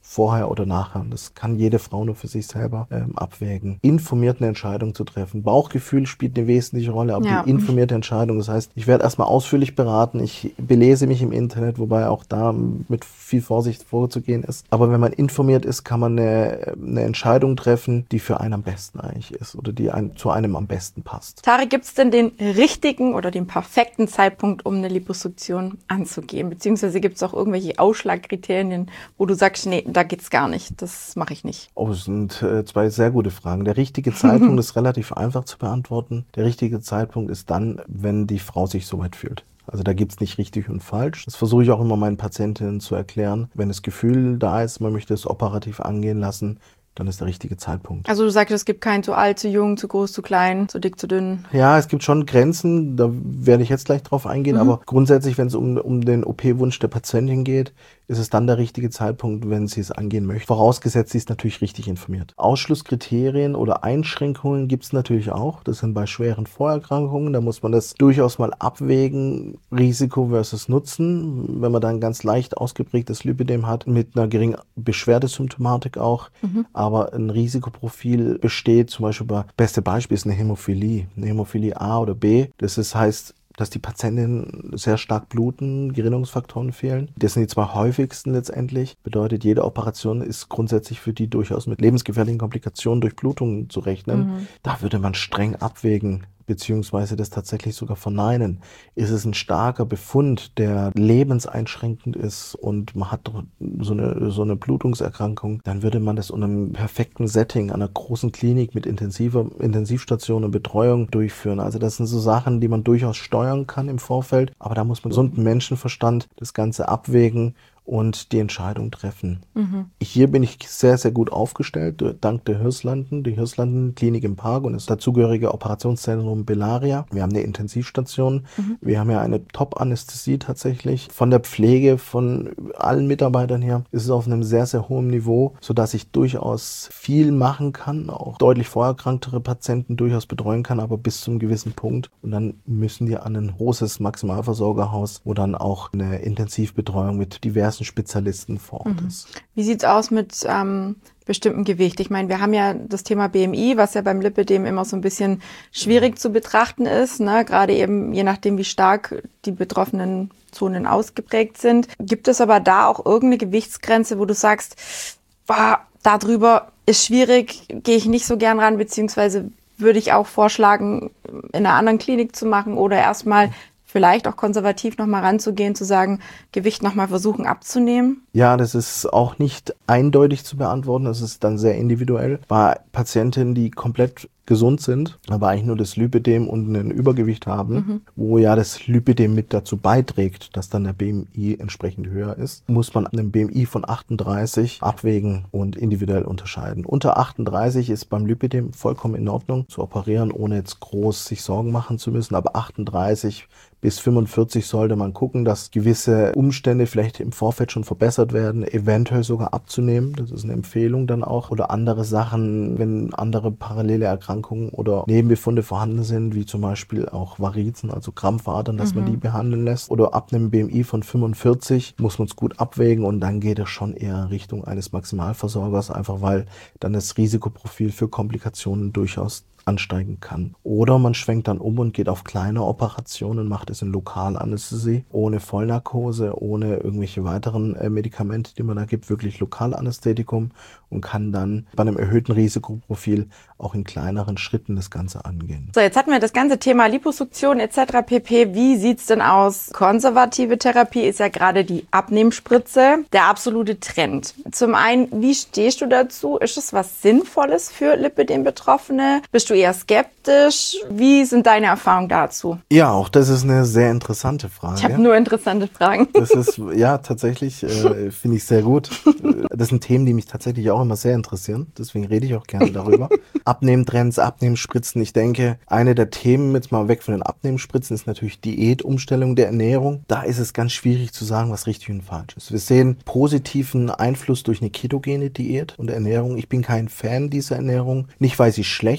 vorher oder nachher. Das kann jede Frau nur für sich selber ähm, abwägen. Informiert eine Entscheidung zu treffen. Bauchgefühl spielt eine wesentliche Rolle, aber Ja. die informierte Entscheidung, das heißt, ich werde erstmal ausführlich beraten, ich belese mich im Internet, wobei auch da mit viel Vorsicht vorzugehen ist. Aber wenn man informiert ist, kann man eine, eine Entscheidung treffen, die für einen am besten eigentlich ist oder die ein, zu einem am besten passt. Tarek, gibt es denn den richtigen oder den perfekten Zeitpunkt, um eine Liposuktion anzugehen? Beziehungsweise gibt es auch irgendwelche Ausschlagkriterien, wo du sagst, nee, da geht's gar nicht, das mache ich nicht? Oh, das sind äh, zwei sehr gute Fragen. Der richtige Zeitpunkt ist relativ einfach zu beantworten. Der richtige Zeitpunkt ist dann, wenn die Frau sich soweit fühlt. Also da gibt's nicht richtig und falsch. Das versuche ich auch immer meinen Patientinnen zu erklären. Wenn das Gefühl da ist, man möchte es operativ angehen lassen, dann ist der richtige Zeitpunkt. Also du sagst, es gibt keinen zu alt, zu jung, zu groß, zu klein, zu dick, zu dünn. Ja, es gibt schon Grenzen, da werde ich jetzt gleich drauf eingehen, mhm. aber grundsätzlich, wenn es um, um den O P-Wunsch der Patientin geht, ist es dann der richtige Zeitpunkt, wenn sie es angehen möchte. Vorausgesetzt, sie ist natürlich richtig informiert. Ausschlusskriterien oder Einschränkungen gibt es natürlich auch. Das sind bei schweren Vorerkrankungen. Da muss man das durchaus mal abwägen, Risiko versus Nutzen. Wenn man dann ganz leicht ausgeprägtes Lipödem hat, mit einer geringen Beschwerdesymptomatik auch, mhm. aber ein Risikoprofil besteht, zum Beispiel bei, beste Beispiel ist eine Hämophilie, eine Hämophilie A oder B. Das ist, heißt, dass die Patientinnen sehr stark bluten, Gerinnungsfaktoren fehlen. Das sind die zwei häufigsten letztendlich. Bedeutet, jede Operation ist grundsätzlich für die durchaus mit lebensgefährlichen Komplikationen durch Blutungen zu rechnen. Mhm. Da würde man streng abwägen, beziehungsweise das tatsächlich sogar verneinen. Ist es ein starker Befund, der lebenseinschränkend ist und man hat so eine, so eine Blutungserkrankung, dann würde man das unter einem perfekten Setting, einer großen Klinik mit intensiver Intensivstation und Betreuung durchführen. Also das sind so Sachen, die man durchaus steuern kann im Vorfeld, aber da muss man gesunden Menschenverstand das Ganze abwägen und die Entscheidung treffen. Mhm. Hier bin ich sehr, sehr gut aufgestellt, dank der Hirslanden, die Hirslanden-Klinik im Park und das dazugehörige Operationszentrum Bellaria. Wir haben eine Intensivstation, mhm. wir haben ja eine Top-Anästhesie tatsächlich. Von der Pflege, von allen Mitarbeitern her ist es auf einem sehr, sehr hohen Niveau, sodass ich durchaus viel machen kann, auch deutlich vorerkranktere Patienten durchaus betreuen kann, aber bis zu einem gewissen Punkt. Und dann müssen die an ein großes Maximalversorgerhaus, wo dann auch eine Intensivbetreuung mit diversen Spezialisten vor Ort ist. Wie sieht's aus mit ähm, bestimmtem Gewicht? Ich meine, wir haben ja das Thema B M I, was ja beim Lipödem immer so ein bisschen schwierig zu betrachten ist, ne? Gerade eben je nachdem, wie stark die betroffenen Zonen ausgeprägt sind. Gibt es aber da auch irgendeine Gewichtsgrenze, wo du sagst, boah, darüber ist schwierig, gehe ich nicht so gern ran, beziehungsweise würde ich auch vorschlagen, in einer anderen Klinik zu machen oder erstmal vielleicht auch konservativ nochmal ranzugehen, zu sagen, Gewicht nochmal versuchen abzunehmen? Ja, das ist auch nicht eindeutig zu beantworten. Das ist dann sehr individuell. Bei Patientinnen, die komplett gesund sind, aber eigentlich nur das Lipödem und ein Übergewicht haben, mhm. wo ja das Lipödem mit dazu beiträgt, dass dann der B M I entsprechend höher ist, muss man einen B M I von achtunddreißig abwägen und individuell unterscheiden. Unter achtunddreißig ist beim Lipödem vollkommen in Ordnung zu operieren, ohne jetzt groß sich Sorgen machen zu müssen, aber achtunddreißig bis fünfundvierzig sollte man gucken, dass gewisse Umstände vielleicht im Vorfeld schon verbessert werden, eventuell sogar abzunehmen. Das ist eine Empfehlung dann auch. Oder andere Sachen, wenn andere parallele Erkrankungen oder Nebenbefunde vorhanden sind, wie zum Beispiel auch Varizen, also Krampfadern, dass mhm. man die behandeln lässt. Oder ab einem B M I von fünfundvierzig muss man es gut abwägen und dann geht es schon eher Richtung eines Maximalversorgers, einfach weil dann das Risikoprofil für Komplikationen durchaus ansteigen kann. Oder man schwenkt dann um und geht auf kleine Operationen, macht es in Lokalanästhesie, ohne Vollnarkose, ohne irgendwelche weiteren äh, Medikamente, die man da gibt, wirklich Lokalanästhetikum und kann dann bei einem erhöhten Risikoprofil auch in kleineren Schritten das Ganze angehen. So, jetzt hatten wir das ganze Thema Liposuktion et cetera pp. Wie sieht's denn aus? Konservative Therapie ist ja gerade die Abnehmspritze der absolute Trend. Zum einen, wie stehst du dazu? Ist es was Sinnvolles für Lipödem-Betroffene? Bist du eher skeptisch? Wie sind deine Erfahrungen dazu? Ja, auch das ist eine sehr interessante Frage. Ich habe nur interessante Fragen. Das ist, ja, tatsächlich, äh, finde ich sehr gut. Das sind Themen, die mich tatsächlich auch immer sehr interessieren. Deswegen rede ich auch gerne darüber. Abnehmtrends, Abnehmspritzen. Ich denke, eine der Themen, jetzt mal weg von den Abnehmspritzen, ist natürlich Diätumstellung der Ernährung. Da ist es ganz schwierig zu sagen, was richtig und falsch ist. Wir sehen positiven Einfluss durch eine ketogene Diät und Ernährung. Ich bin kein Fan dieser Ernährung. Nicht, weil sie schlecht ist,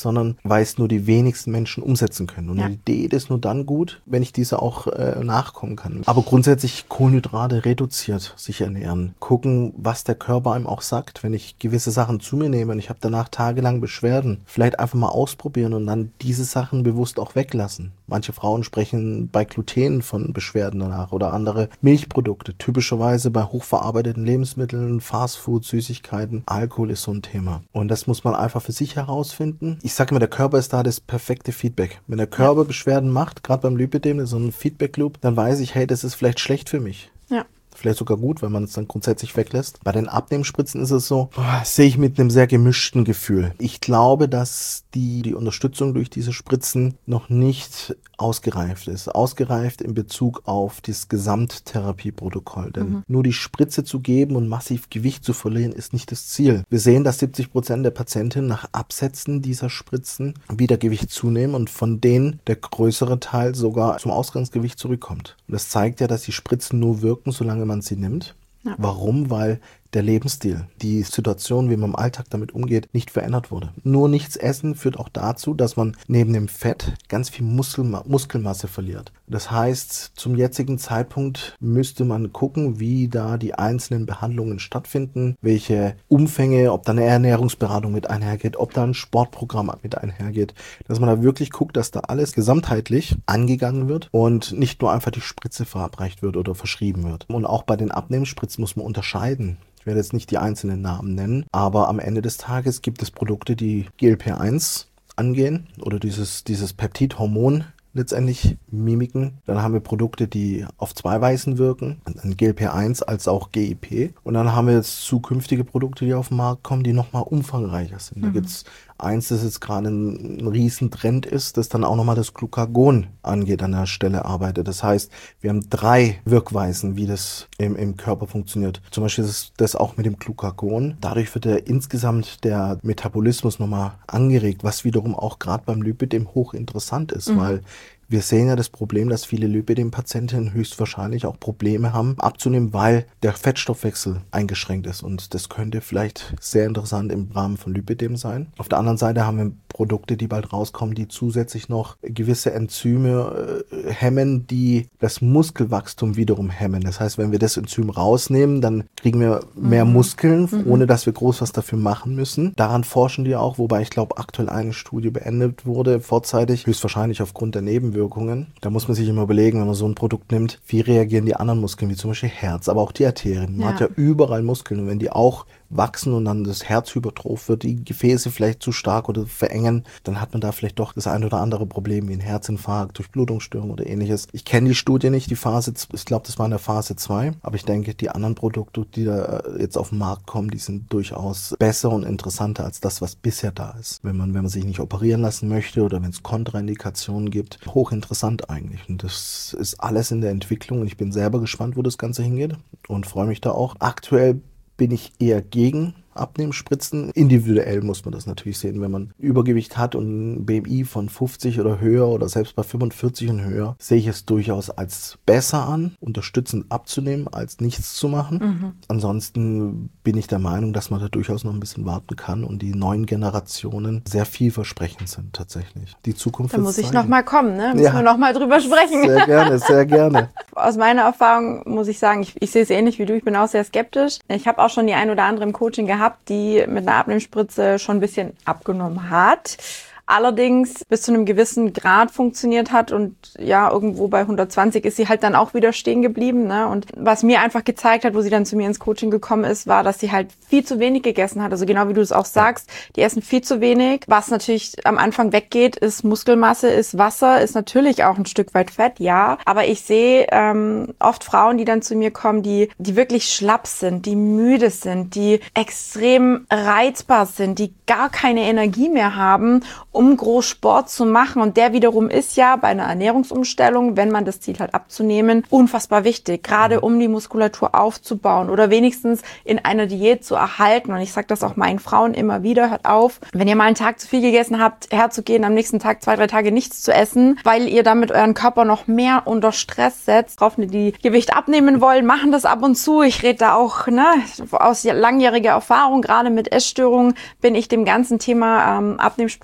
sondern weil es nur die wenigsten Menschen umsetzen können. Und ja. eine Diät ist nur dann gut, wenn ich diese auch äh, nachkommen kann. Aber grundsätzlich Kohlenhydrate reduziert sich ernähren. Gucken, was der Körper einem auch sagt. Wenn ich gewisse Sachen zu mir nehme und ich habe danach tagelang Beschwerden, vielleicht einfach mal ausprobieren und dann diese Sachen bewusst auch weglassen. Manche Frauen sprechen bei Gluten von Beschwerden danach oder andere Milchprodukte. Typischerweise bei hochverarbeiteten Lebensmitteln, Fastfood, Süßigkeiten, Alkohol ist so ein Thema. Und das muss man einfach für sich herausfinden. Ich sage immer, der Körper ist da das perfekte Feedback. Wenn der Körper ja. Beschwerden macht, gerade beim Lipödem, so ein Feedback-Loop, dann weiß ich, hey, das ist vielleicht schlecht für mich. Ja. Vielleicht sogar gut, wenn man es dann grundsätzlich weglässt. Bei den Abnehmspritzen ist es so, boah, sehe ich mit einem sehr gemischten Gefühl. Ich glaube, dass die, die Unterstützung durch diese Spritzen noch nicht ausgereift ist. Ausgereift in Bezug auf das Gesamttherapieprotokoll. Denn mhm. nur die Spritze zu geben und massiv Gewicht zu verlieren, ist nicht das Ziel. Wir sehen, dass siebzig Prozent der Patientinnen nach Absetzen dieser Spritzen wieder Gewicht zunehmen und von denen der größere Teil sogar zum Ausgangsgewicht zurückkommt. Und das zeigt ja, dass die Spritzen nur wirken, solange man sie nimmt. Ja. Warum? Weil der Lebensstil, die Situation, wie man im Alltag damit umgeht, nicht verändert wurde. Nur nichts essen führt auch dazu, dass man neben dem Fett ganz viel Muskelma- Muskelmasse verliert. Das heißt, zum jetzigen Zeitpunkt müsste man gucken, wie da die einzelnen Behandlungen stattfinden, welche Umfänge, ob da eine Ernährungsberatung mit einhergeht, ob da ein Sportprogramm mit einhergeht, dass man da wirklich guckt, dass da alles gesamtheitlich angegangen wird und nicht nur einfach die Spritze verabreicht wird oder verschrieben wird. Und auch bei den Abnehmspritzen muss man unterscheiden. Ich werde jetzt nicht die einzelnen Namen nennen, aber am Ende des Tages gibt es Produkte, die G L P eins angehen oder dieses, dieses Peptidhormon letztendlich mimiken. Dann haben wir Produkte, die auf zwei Weisen wirken, G L P eins als auch G I P. Und dann haben wir jetzt zukünftige Produkte, die auf den Markt kommen, die nochmal umfangreicher sind. Mhm. Da gibt es eins, das jetzt gerade ein, ein Riesentrend ist, das dann auch nochmal das Glucagon angeht, an der Stelle arbeitet. Das heißt, wir haben drei Wirkweisen, wie das im, im Körper funktioniert. Zum Beispiel ist das auch mit dem Glucagon. Dadurch wird der insgesamt der Metabolismus nochmal angeregt, was wiederum auch gerade beim Lipödem hochinteressant ist, mhm. weil wir sehen ja das Problem, dass viele Lipödem-Patientinnen höchstwahrscheinlich auch Probleme haben, abzunehmen, weil der Fettstoffwechsel eingeschränkt ist. Und das könnte vielleicht sehr interessant im Rahmen von Lipödem sein. Auf der anderen Seite haben wir Produkte, die bald rauskommen, die zusätzlich noch gewisse Enzyme äh, hemmen, die das Muskelwachstum wiederum hemmen. Das heißt, wenn wir das Enzym rausnehmen, dann kriegen wir mehr mhm. Muskeln, mhm. ohne dass wir groß was dafür machen müssen. Daran forschen die auch, wobei ich glaube, aktuell eine Studie beendet wurde, vorzeitig, höchstwahrscheinlich aufgrund der Nebenwirkungen. Da muss man sich immer überlegen, wenn man so ein Produkt nimmt, wie reagieren die anderen Muskeln, wie zum Beispiel Herz, aber auch die Arterien. Man ja. hat ja überall Muskeln und wenn die auch wachsen und dann das Herz hypertroph wird, die Gefäße vielleicht zu stark oder verengen, dann hat man da vielleicht doch das ein oder andere Problem wie ein Herzinfarkt, Durchblutungsstörung oder ähnliches. Ich kenne die Studie nicht, die Phase, ich glaube, das war in der Phase zwei, aber ich denke, die anderen Produkte, die da jetzt auf den Markt kommen, die sind durchaus besser und interessanter als das, was bisher da ist. Wenn man, wenn man sich nicht operieren lassen möchte oder wenn es Kontraindikationen gibt, hochinteressant eigentlich. Und das ist alles in der Entwicklung und ich bin selber gespannt, wo das Ganze hingeht und freue mich da auch. Aktuell bin ich eher gegen Abnehmspritzen. Individuell muss man das natürlich sehen. Wenn man Übergewicht hat und ein B M I von fünfzig oder höher oder selbst bei fünfundvierzig und höher, sehe ich es durchaus als besser an, unterstützend abzunehmen, als nichts zu machen. Mhm. Ansonsten bin ich der Meinung, dass man da durchaus noch ein bisschen warten kann und die neuen Generationen sehr vielversprechend sind tatsächlich. Die Zukunft Da muss ich nochmal kommen, ne? Müssen ja. wir nochmal drüber sprechen. Sehr gerne, sehr gerne. Aus meiner Erfahrung muss ich sagen, ich, ich sehe es ähnlich wie du. Ich bin auch sehr skeptisch. Ich habe auch schon die ein oder andere im Coaching gehabt, die mit einer Abnehmspritze schon ein bisschen abgenommen hat. Allerdings bis zu einem gewissen Grad funktioniert hat und ja, irgendwo bei hundertzwanzig ist sie halt dann auch wieder stehen geblieben, ne? Und was mir einfach gezeigt hat, wo sie dann zu mir ins Coaching gekommen ist, war, dass sie halt viel zu wenig gegessen hat. Also genau wie du es auch sagst, die essen viel zu wenig. Was natürlich am Anfang weggeht, ist Muskelmasse, ist Wasser, ist natürlich auch ein Stück weit Fett, ja. Aber ich sehe ähm, oft Frauen, die dann zu mir kommen, die die wirklich schlapp sind, die müde sind, die extrem reizbar sind, die gar keine Energie mehr haben, um groß Sport zu machen. Und der wiederum ist ja bei einer Ernährungsumstellung, wenn man das Ziel hat abzunehmen, unfassbar wichtig. Gerade um die Muskulatur aufzubauen oder wenigstens in einer Diät zu erhalten. Und ich sage das auch meinen Frauen immer wieder, hört auf, wenn ihr mal einen Tag zu viel gegessen habt, herzugehen, am nächsten Tag zwei, drei Tage nichts zu essen, weil ihr damit euren Körper noch mehr unter Stress setzt. Hoffentlich die Gewicht abnehmen wollen, machen das ab und zu. Ich rede da auch ne, aus langjähriger Erfahrung, gerade mit Essstörungen bin ich dem ganzen Thema ähm, Abnehmspritze sehr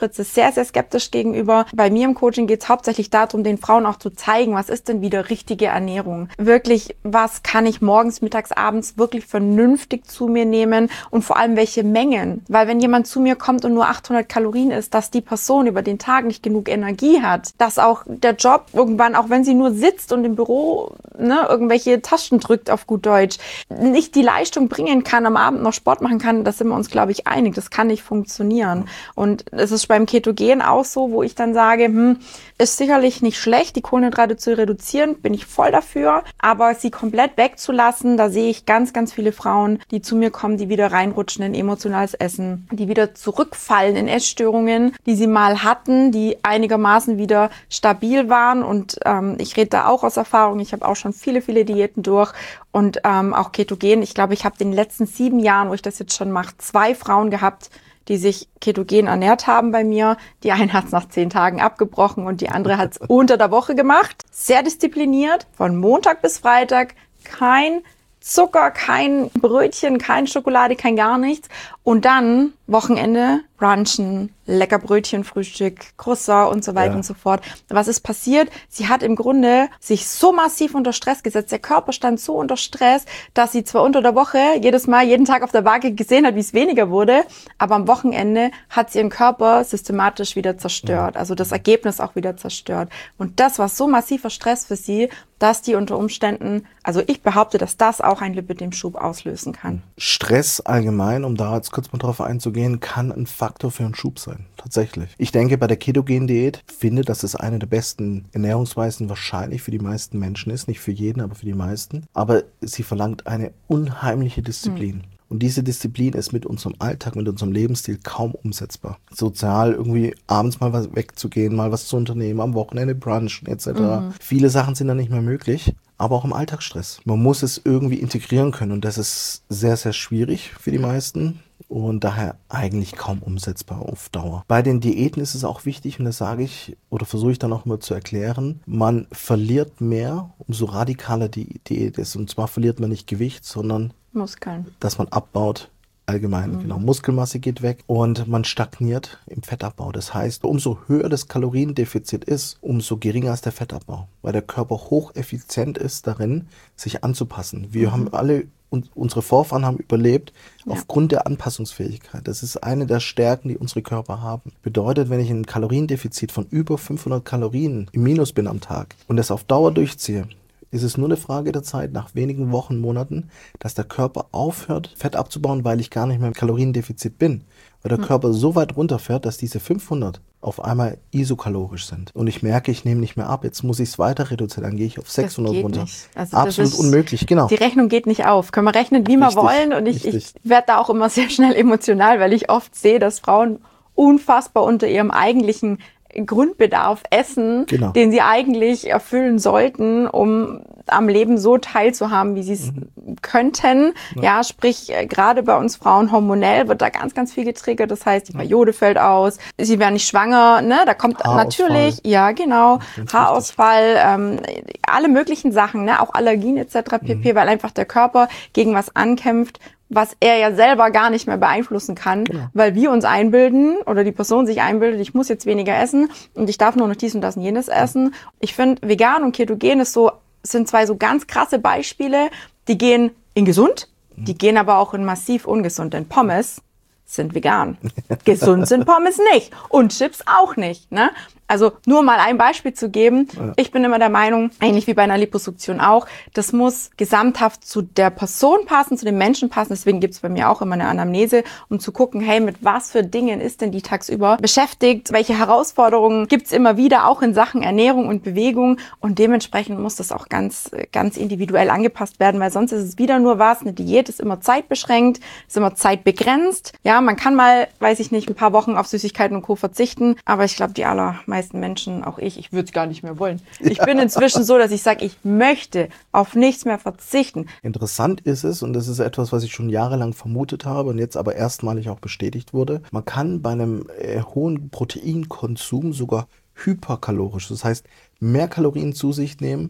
sehr, sehr skeptisch gegenüber. Bei mir im Coaching geht es hauptsächlich darum, den Frauen auch zu zeigen, was ist denn wieder richtige Ernährung. Wirklich, was kann ich morgens, mittags, abends wirklich vernünftig zu mir nehmen und vor allem welche Mengen. Weil wenn jemand zu mir kommt und nur achthundert Kalorien isst, dass die Person über den Tag nicht genug Energie hat, dass auch der Job irgendwann, auch wenn sie nur sitzt und im Büro ne, irgendwelche Taschen drückt auf gut Deutsch, nicht die Leistung bringen kann, am Abend noch Sport machen kann, das sind wir uns, glaube ich, einig. Das kann nicht funktionieren. Und es ist beim Ketogen auch so, wo ich dann sage, hm, ist sicherlich nicht schlecht, die Kohlenhydrate zu reduzieren, bin ich voll dafür, aber sie komplett wegzulassen, da sehe ich ganz, ganz viele Frauen, die zu mir kommen, die wieder reinrutschen in emotionales Essen, die wieder zurückfallen in Essstörungen, die sie mal hatten, die einigermaßen wieder stabil waren und ähm, ich rede da auch aus Erfahrung, ich habe auch schon viele, viele Diäten durch und ähm, auch Ketogen. Ich glaube, ich habe in den letzten sieben Jahren, wo ich das jetzt schon mache, zwei Frauen gehabt, die sich ketogen ernährt haben bei mir. Die eine hat es nach zehn Tagen abgebrochen und die andere hat es unter der Woche gemacht. Sehr diszipliniert, von Montag bis Freitag, kein Zucker, kein Brötchen, kein Schokolade, kein gar nichts. Und dann Wochenende, Brunchen, lecker Brötchen, Frühstück, Croissant und so weiter ja. und so fort. Was ist passiert? Sie hat im Grunde sich so massiv unter Stress gesetzt. Der Körper stand so unter Stress, dass sie zwar unter der Woche jedes Mal, jeden Tag auf der Waage gesehen hat, wie es weniger wurde, aber am Wochenende hat sie ihren Körper systematisch wieder zerstört. Also das Ergebnis auch wieder zerstört. Und das war so massiver Stress für sie, dass die unter Umständen, also ich behaupte, dass das auch ein Lipödem-Schub auslösen kann. Stress allgemein, um da jetzt kurz mal drauf einzugehen, kann ein Faktor für einen Schub sein. Tatsächlich. Ich denke, bei der Ketogen-Diät finde, dass es eine der besten Ernährungsweisen wahrscheinlich für die meisten Menschen ist. Nicht für jeden, aber für die meisten. Aber sie verlangt eine unheimliche Disziplin. Hm. Und diese Disziplin ist mit unserem Alltag, mit unserem Lebensstil kaum umsetzbar. Sozial irgendwie abends mal was wegzugehen, mal was zu unternehmen, am Wochenende brunchen et cetera. Mhm. Viele Sachen sind dann nicht mehr möglich, aber auch im Alltagsstress. Man muss es irgendwie integrieren können und das ist sehr, sehr schwierig für die meisten. Und daher eigentlich kaum umsetzbar auf Dauer. Bei den Diäten ist es auch wichtig, und das sage ich oder versuche ich dann auch immer zu erklären, man verliert mehr, umso radikaler die Diät ist. Und zwar verliert man nicht Gewicht, sondern Muskeln. Dass man abbaut, allgemein. Mhm. Genau, Muskelmasse geht weg und man stagniert im Fettabbau. Das heißt, umso höher das Kaloriendefizit ist, umso geringer ist der Fettabbau, weil der Körper hocheffizient ist darin, sich anzupassen. Wir mhm. haben alle Und unsere Vorfahren haben überlebt ja. aufgrund der Anpassungsfähigkeit. Das ist eine der Stärken, die unsere Körper haben. Bedeutet, wenn ich ein Kaloriendefizit von über fünfhundert Kalorien im Minus bin am Tag und das auf Dauer durchziehe, ist es nur eine Frage der Zeit, nach wenigen Wochen, Monaten, dass der Körper aufhört, Fett abzubauen, weil ich gar nicht mehr im Kaloriendefizit bin. Weil der hm. Körper so weit runterfährt, dass diese fünfhundert auf einmal isokalorisch sind. Und ich merke, ich nehme nicht mehr ab. Jetzt muss ich es weiter reduzieren. Dann gehe ich auf sechshundert runter. Also absolut unmöglich, genau. Die Rechnung geht nicht auf. Können wir rechnen, wie wir richtig, wollen. Und ich, ich werde da auch immer sehr schnell emotional, weil ich oft sehe, dass Frauen unfassbar unter ihrem eigentlichen Grundbedarf essen, genau. den sie eigentlich erfüllen sollten, um am Leben so teilzuhaben, wie sie es mhm. könnten. Ja. ja, sprich, gerade bei uns Frauen hormonell wird da ganz, ganz viel getriggert. Das heißt, die Periode fällt aus, sie werden nicht schwanger, ne? Da kommt Haarausfall. Natürlich, ja genau, Haarausfall, ähm, alle möglichen Sachen, ne? Auch Allergien et cetera pp., mhm. weil einfach der Körper gegen was ankämpft, was er ja selber gar nicht mehr beeinflussen kann, genau. weil wir uns einbilden oder die Person sich einbildet, ich muss jetzt weniger essen und ich darf nur noch dies und das und jenes essen. Ich finde, vegan und ketogen ist so, sind zwei so ganz krasse Beispiele, die gehen in gesund, die gehen aber auch in massiv ungesund, denn Pommes sind vegan. Gesund sind Pommes nicht und Chips auch nicht, ne? Also nur mal ein Beispiel zu geben. Ja. Ich bin immer der Meinung, ähnlich wie bei einer Liposuktion auch, das muss gesamthaft zu der Person passen, zu dem Menschen passen. Deswegen gibt's bei mir auch immer eine Anamnese, um zu gucken, hey, mit was für Dingen ist denn die tagsüber beschäftigt? Welche Herausforderungen gibt's immer wieder, auch in Sachen Ernährung und Bewegung? Und dementsprechend muss das auch ganz, ganz individuell angepasst werden, weil sonst ist es wieder nur was. Eine Diät ist immer zeitbeschränkt, ist immer zeitbegrenzt. Ja, man kann mal, weiß ich nicht, ein paar Wochen auf Süßigkeiten und Co. verzichten, aber ich glaube, die allermeisten Menschen, auch ich, ich würde es gar nicht mehr wollen. Ich ja. bin inzwischen so, dass ich sage, ich möchte auf nichts mehr verzichten. Interessant ist es, und das ist etwas, was ich schon jahrelang vermutet habe und jetzt aber erstmalig auch bestätigt wurde, man kann bei einem äh, hohen Proteinkonsum sogar hyperkalorisch, das heißt mehr Kalorien zu sich nehmen,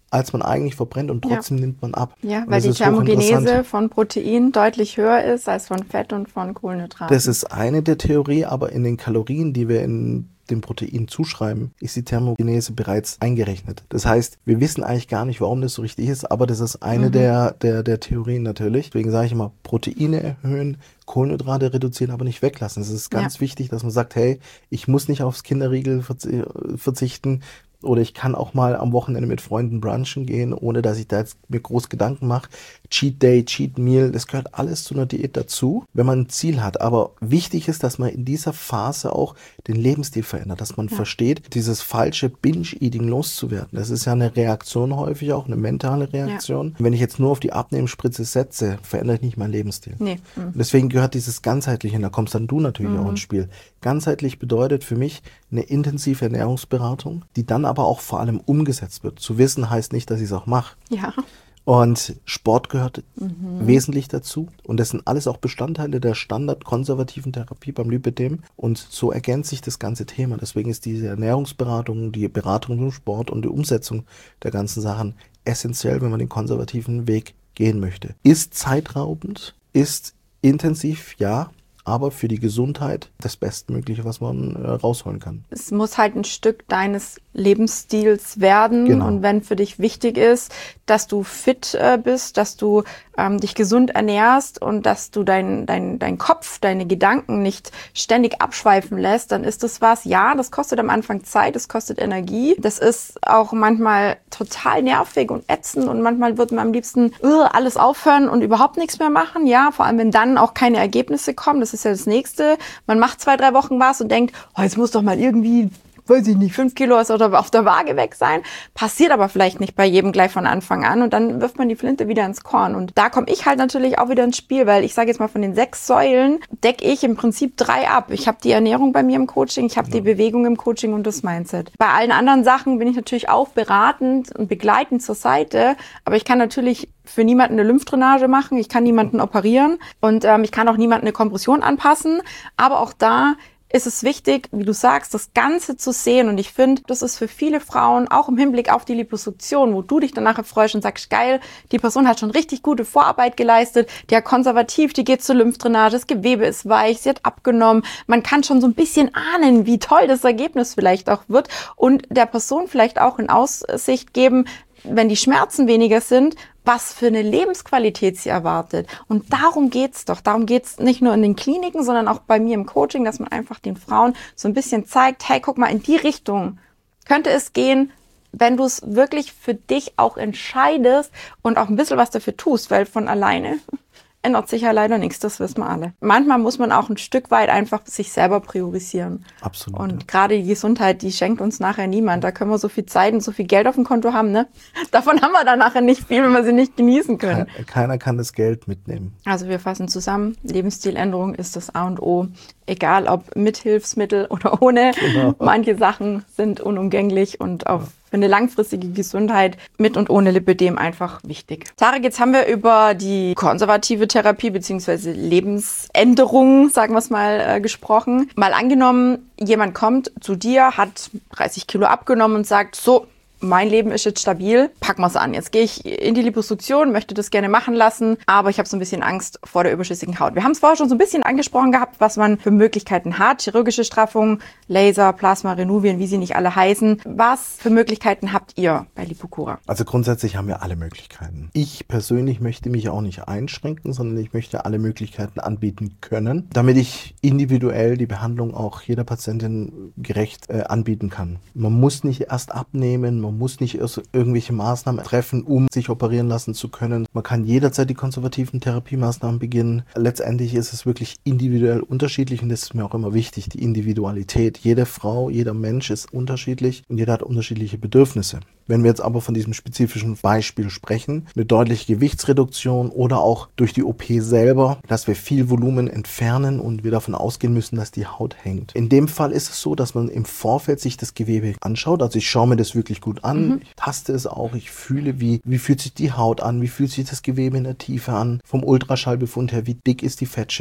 als man eigentlich verbrennt und trotzdem ja. nimmt man ab. Ja, weil die Thermogenese von Protein deutlich höher ist als von Fett und von Kohlenhydraten. Das ist eine der Theorie, aber in den Kalorien, die wir in dem Protein zuschreiben, ist die Thermogenese bereits eingerechnet. Das heißt, wir wissen eigentlich gar nicht, warum das so richtig ist, aber das ist eine mhm. der, der, der Theorien natürlich. Deswegen sage ich immer, Proteine erhöhen, Kohlenhydrate reduzieren, aber nicht weglassen. Es ist ganz ja. wichtig, dass man sagt, hey, ich muss nicht aufs Kinderriegel verzichten, oder ich kann auch mal am Wochenende mit Freunden brunchen gehen, ohne dass ich da jetzt mir groß Gedanken mache. Cheat Day, Cheat Meal, das gehört alles zu einer Diät dazu, wenn man ein Ziel hat. Aber wichtig ist, dass man in dieser Phase auch den Lebensstil verändert, dass man ja. versteht, dieses falsche Binge-Eating loszuwerden. Das ist ja eine Reaktion häufig auch, eine mentale Reaktion. Ja. Wenn ich jetzt nur auf die Abnehmspritze setze, verändere ich nicht meinen Lebensstil. Nee. Mhm. Deswegen gehört dieses Ganzheitliche, und da kommst dann du natürlich mhm. auch ins Spiel. Ganzheitlich bedeutet für mich eine intensive Ernährungsberatung, die dann aber auch vor allem umgesetzt wird. Zu wissen heißt nicht, dass ich es auch mache. Ja. Und Sport gehört mhm. wesentlich dazu. Und das sind alles auch Bestandteile der standardkonservativen Therapie beim Lipödem. Und so ergänzt sich das ganze Thema. Deswegen ist diese Ernährungsberatung, die Beratung im Sport und die Umsetzung der ganzen Sachen essentiell, wenn man den konservativen Weg gehen möchte. Ist zeitraubend, ist intensiv, ja, aber für die Gesundheit das Bestmögliche, was man äh, rausholen kann. Es muss halt ein Stück deines Lebensstils werden. Genau. Und wenn für dich wichtig ist, dass du fit äh, bist, dass du ähm, dich gesund ernährst und dass du dein, dein, dein Kopf, deine Gedanken nicht ständig abschweifen lässt, dann ist das was. Ja, das kostet am Anfang Zeit, das kostet Energie. Das ist auch manchmal total nervig und ätzend und manchmal wird man am liebsten uh, alles aufhören und überhaupt nichts mehr machen. Ja, vor allem, wenn dann auch keine Ergebnisse kommen. Das ist ja das Nächste. Man macht zwei, drei Wochen was und denkt, oh, jetzt muss doch mal irgendwie, weiß ich nicht, fünf Kilo oder auf der Waage weg sein. Passiert aber vielleicht nicht bei jedem gleich von Anfang an und dann wirft man die Flinte wieder ins Korn. Und da komme ich halt natürlich auch wieder ins Spiel, weil ich sage jetzt mal, von den sechs Säulen decke ich im Prinzip drei ab. Ich habe die Ernährung bei mir im Coaching, ich habe ja. die Bewegung im Coaching und das Mindset. Bei allen anderen Sachen bin ich natürlich auch beratend und begleitend zur Seite, aber ich kann natürlich für niemanden eine Lymphdrainage machen, ich kann niemanden operieren und ähm, ich kann auch niemanden eine Kompression anpassen, aber auch da ist es wichtig, wie du sagst, das Ganze zu sehen. Und ich finde, das ist für viele Frauen, auch im Hinblick auf die Liposuktion, wo du dich danach freust und sagst, geil, die Person hat schon richtig gute Vorarbeit geleistet, die hat konservativ, die geht zur Lymphdrainage, das Gewebe ist weich, sie hat abgenommen. Man kann schon so ein bisschen ahnen, wie toll das Ergebnis vielleicht auch wird und der Person vielleicht auch in Aussicht geben, wenn die Schmerzen weniger sind, was für eine Lebensqualität sie erwartet. Und darum geht's doch. Darum geht's nicht nur in den Kliniken, sondern auch bei mir im Coaching, dass man einfach den Frauen so ein bisschen zeigt, hey, guck mal, in die Richtung könnte es gehen, wenn du es wirklich für dich auch entscheidest und auch ein bisschen was dafür tust, weil von alleine ändert sich ja leider nichts, das wissen wir alle. Manchmal muss man auch ein Stück weit einfach sich selber priorisieren. Absolut. Und ja. gerade die Gesundheit, die schenkt uns nachher niemand. Da können wir so viel Zeit und so viel Geld auf dem Konto haben, ne? Davon haben wir dann nachher nicht viel, wenn wir sie nicht genießen können. Keiner kann das Geld mitnehmen. Also wir fassen zusammen, Lebensstiländerung ist das A und O. Egal ob mit Hilfsmittel oder ohne. Genau. Manche Sachen sind unumgänglich und auf für eine langfristige Gesundheit mit und ohne Lipödem einfach wichtig. Tarek, jetzt haben wir über die konservative Therapie bzw. Lebensänderung, sagen wir es mal, äh, gesprochen. Mal angenommen, jemand kommt zu dir, hat dreißig Kilo abgenommen und sagt, so, mein Leben ist jetzt stabil, packen wir es an. Jetzt gehe ich in die Liposuktion, möchte das gerne machen lassen, aber ich habe so ein bisschen Angst vor der überschüssigen Haut. Wir haben es vorher schon so ein bisschen angesprochen gehabt, was man für Möglichkeiten hat. Chirurgische Straffung, Laser, Plasma, Renuvien, wie sie nicht alle heißen. Was für Möglichkeiten habt ihr bei Lipocura? Also grundsätzlich haben wir alle Möglichkeiten. Ich persönlich möchte mich auch nicht einschränken, sondern ich möchte alle Möglichkeiten anbieten können, damit ich individuell die Behandlung auch jeder Patientin gerecht äh, anbieten kann. Man muss nicht erst abnehmen, man muss nicht erst irgendwelche Maßnahmen treffen, um sich operieren lassen zu können. Man kann jederzeit die konservativen Therapiemaßnahmen beginnen. Letztendlich ist es wirklich individuell unterschiedlich und das ist mir auch immer wichtig, die Individualität. Jede Frau, jeder Mensch ist unterschiedlich und jeder hat unterschiedliche Bedürfnisse. Wenn wir jetzt aber von diesem spezifischen Beispiel sprechen, eine deutliche Gewichtsreduktion oder auch durch die O P selber, dass wir viel Volumen entfernen und wir davon ausgehen müssen, dass die Haut hängt. In dem Fall ist es so, dass man im Vorfeld sich das Gewebe anschaut. Also ich schaue mir das wirklich gut an, mhm. ich taste es auch, ich fühle, wie, wie fühlt sich die Haut an, wie fühlt sich das Gewebe in der Tiefe an, vom Ultraschallbefund her, wie dick ist die Fettschicht.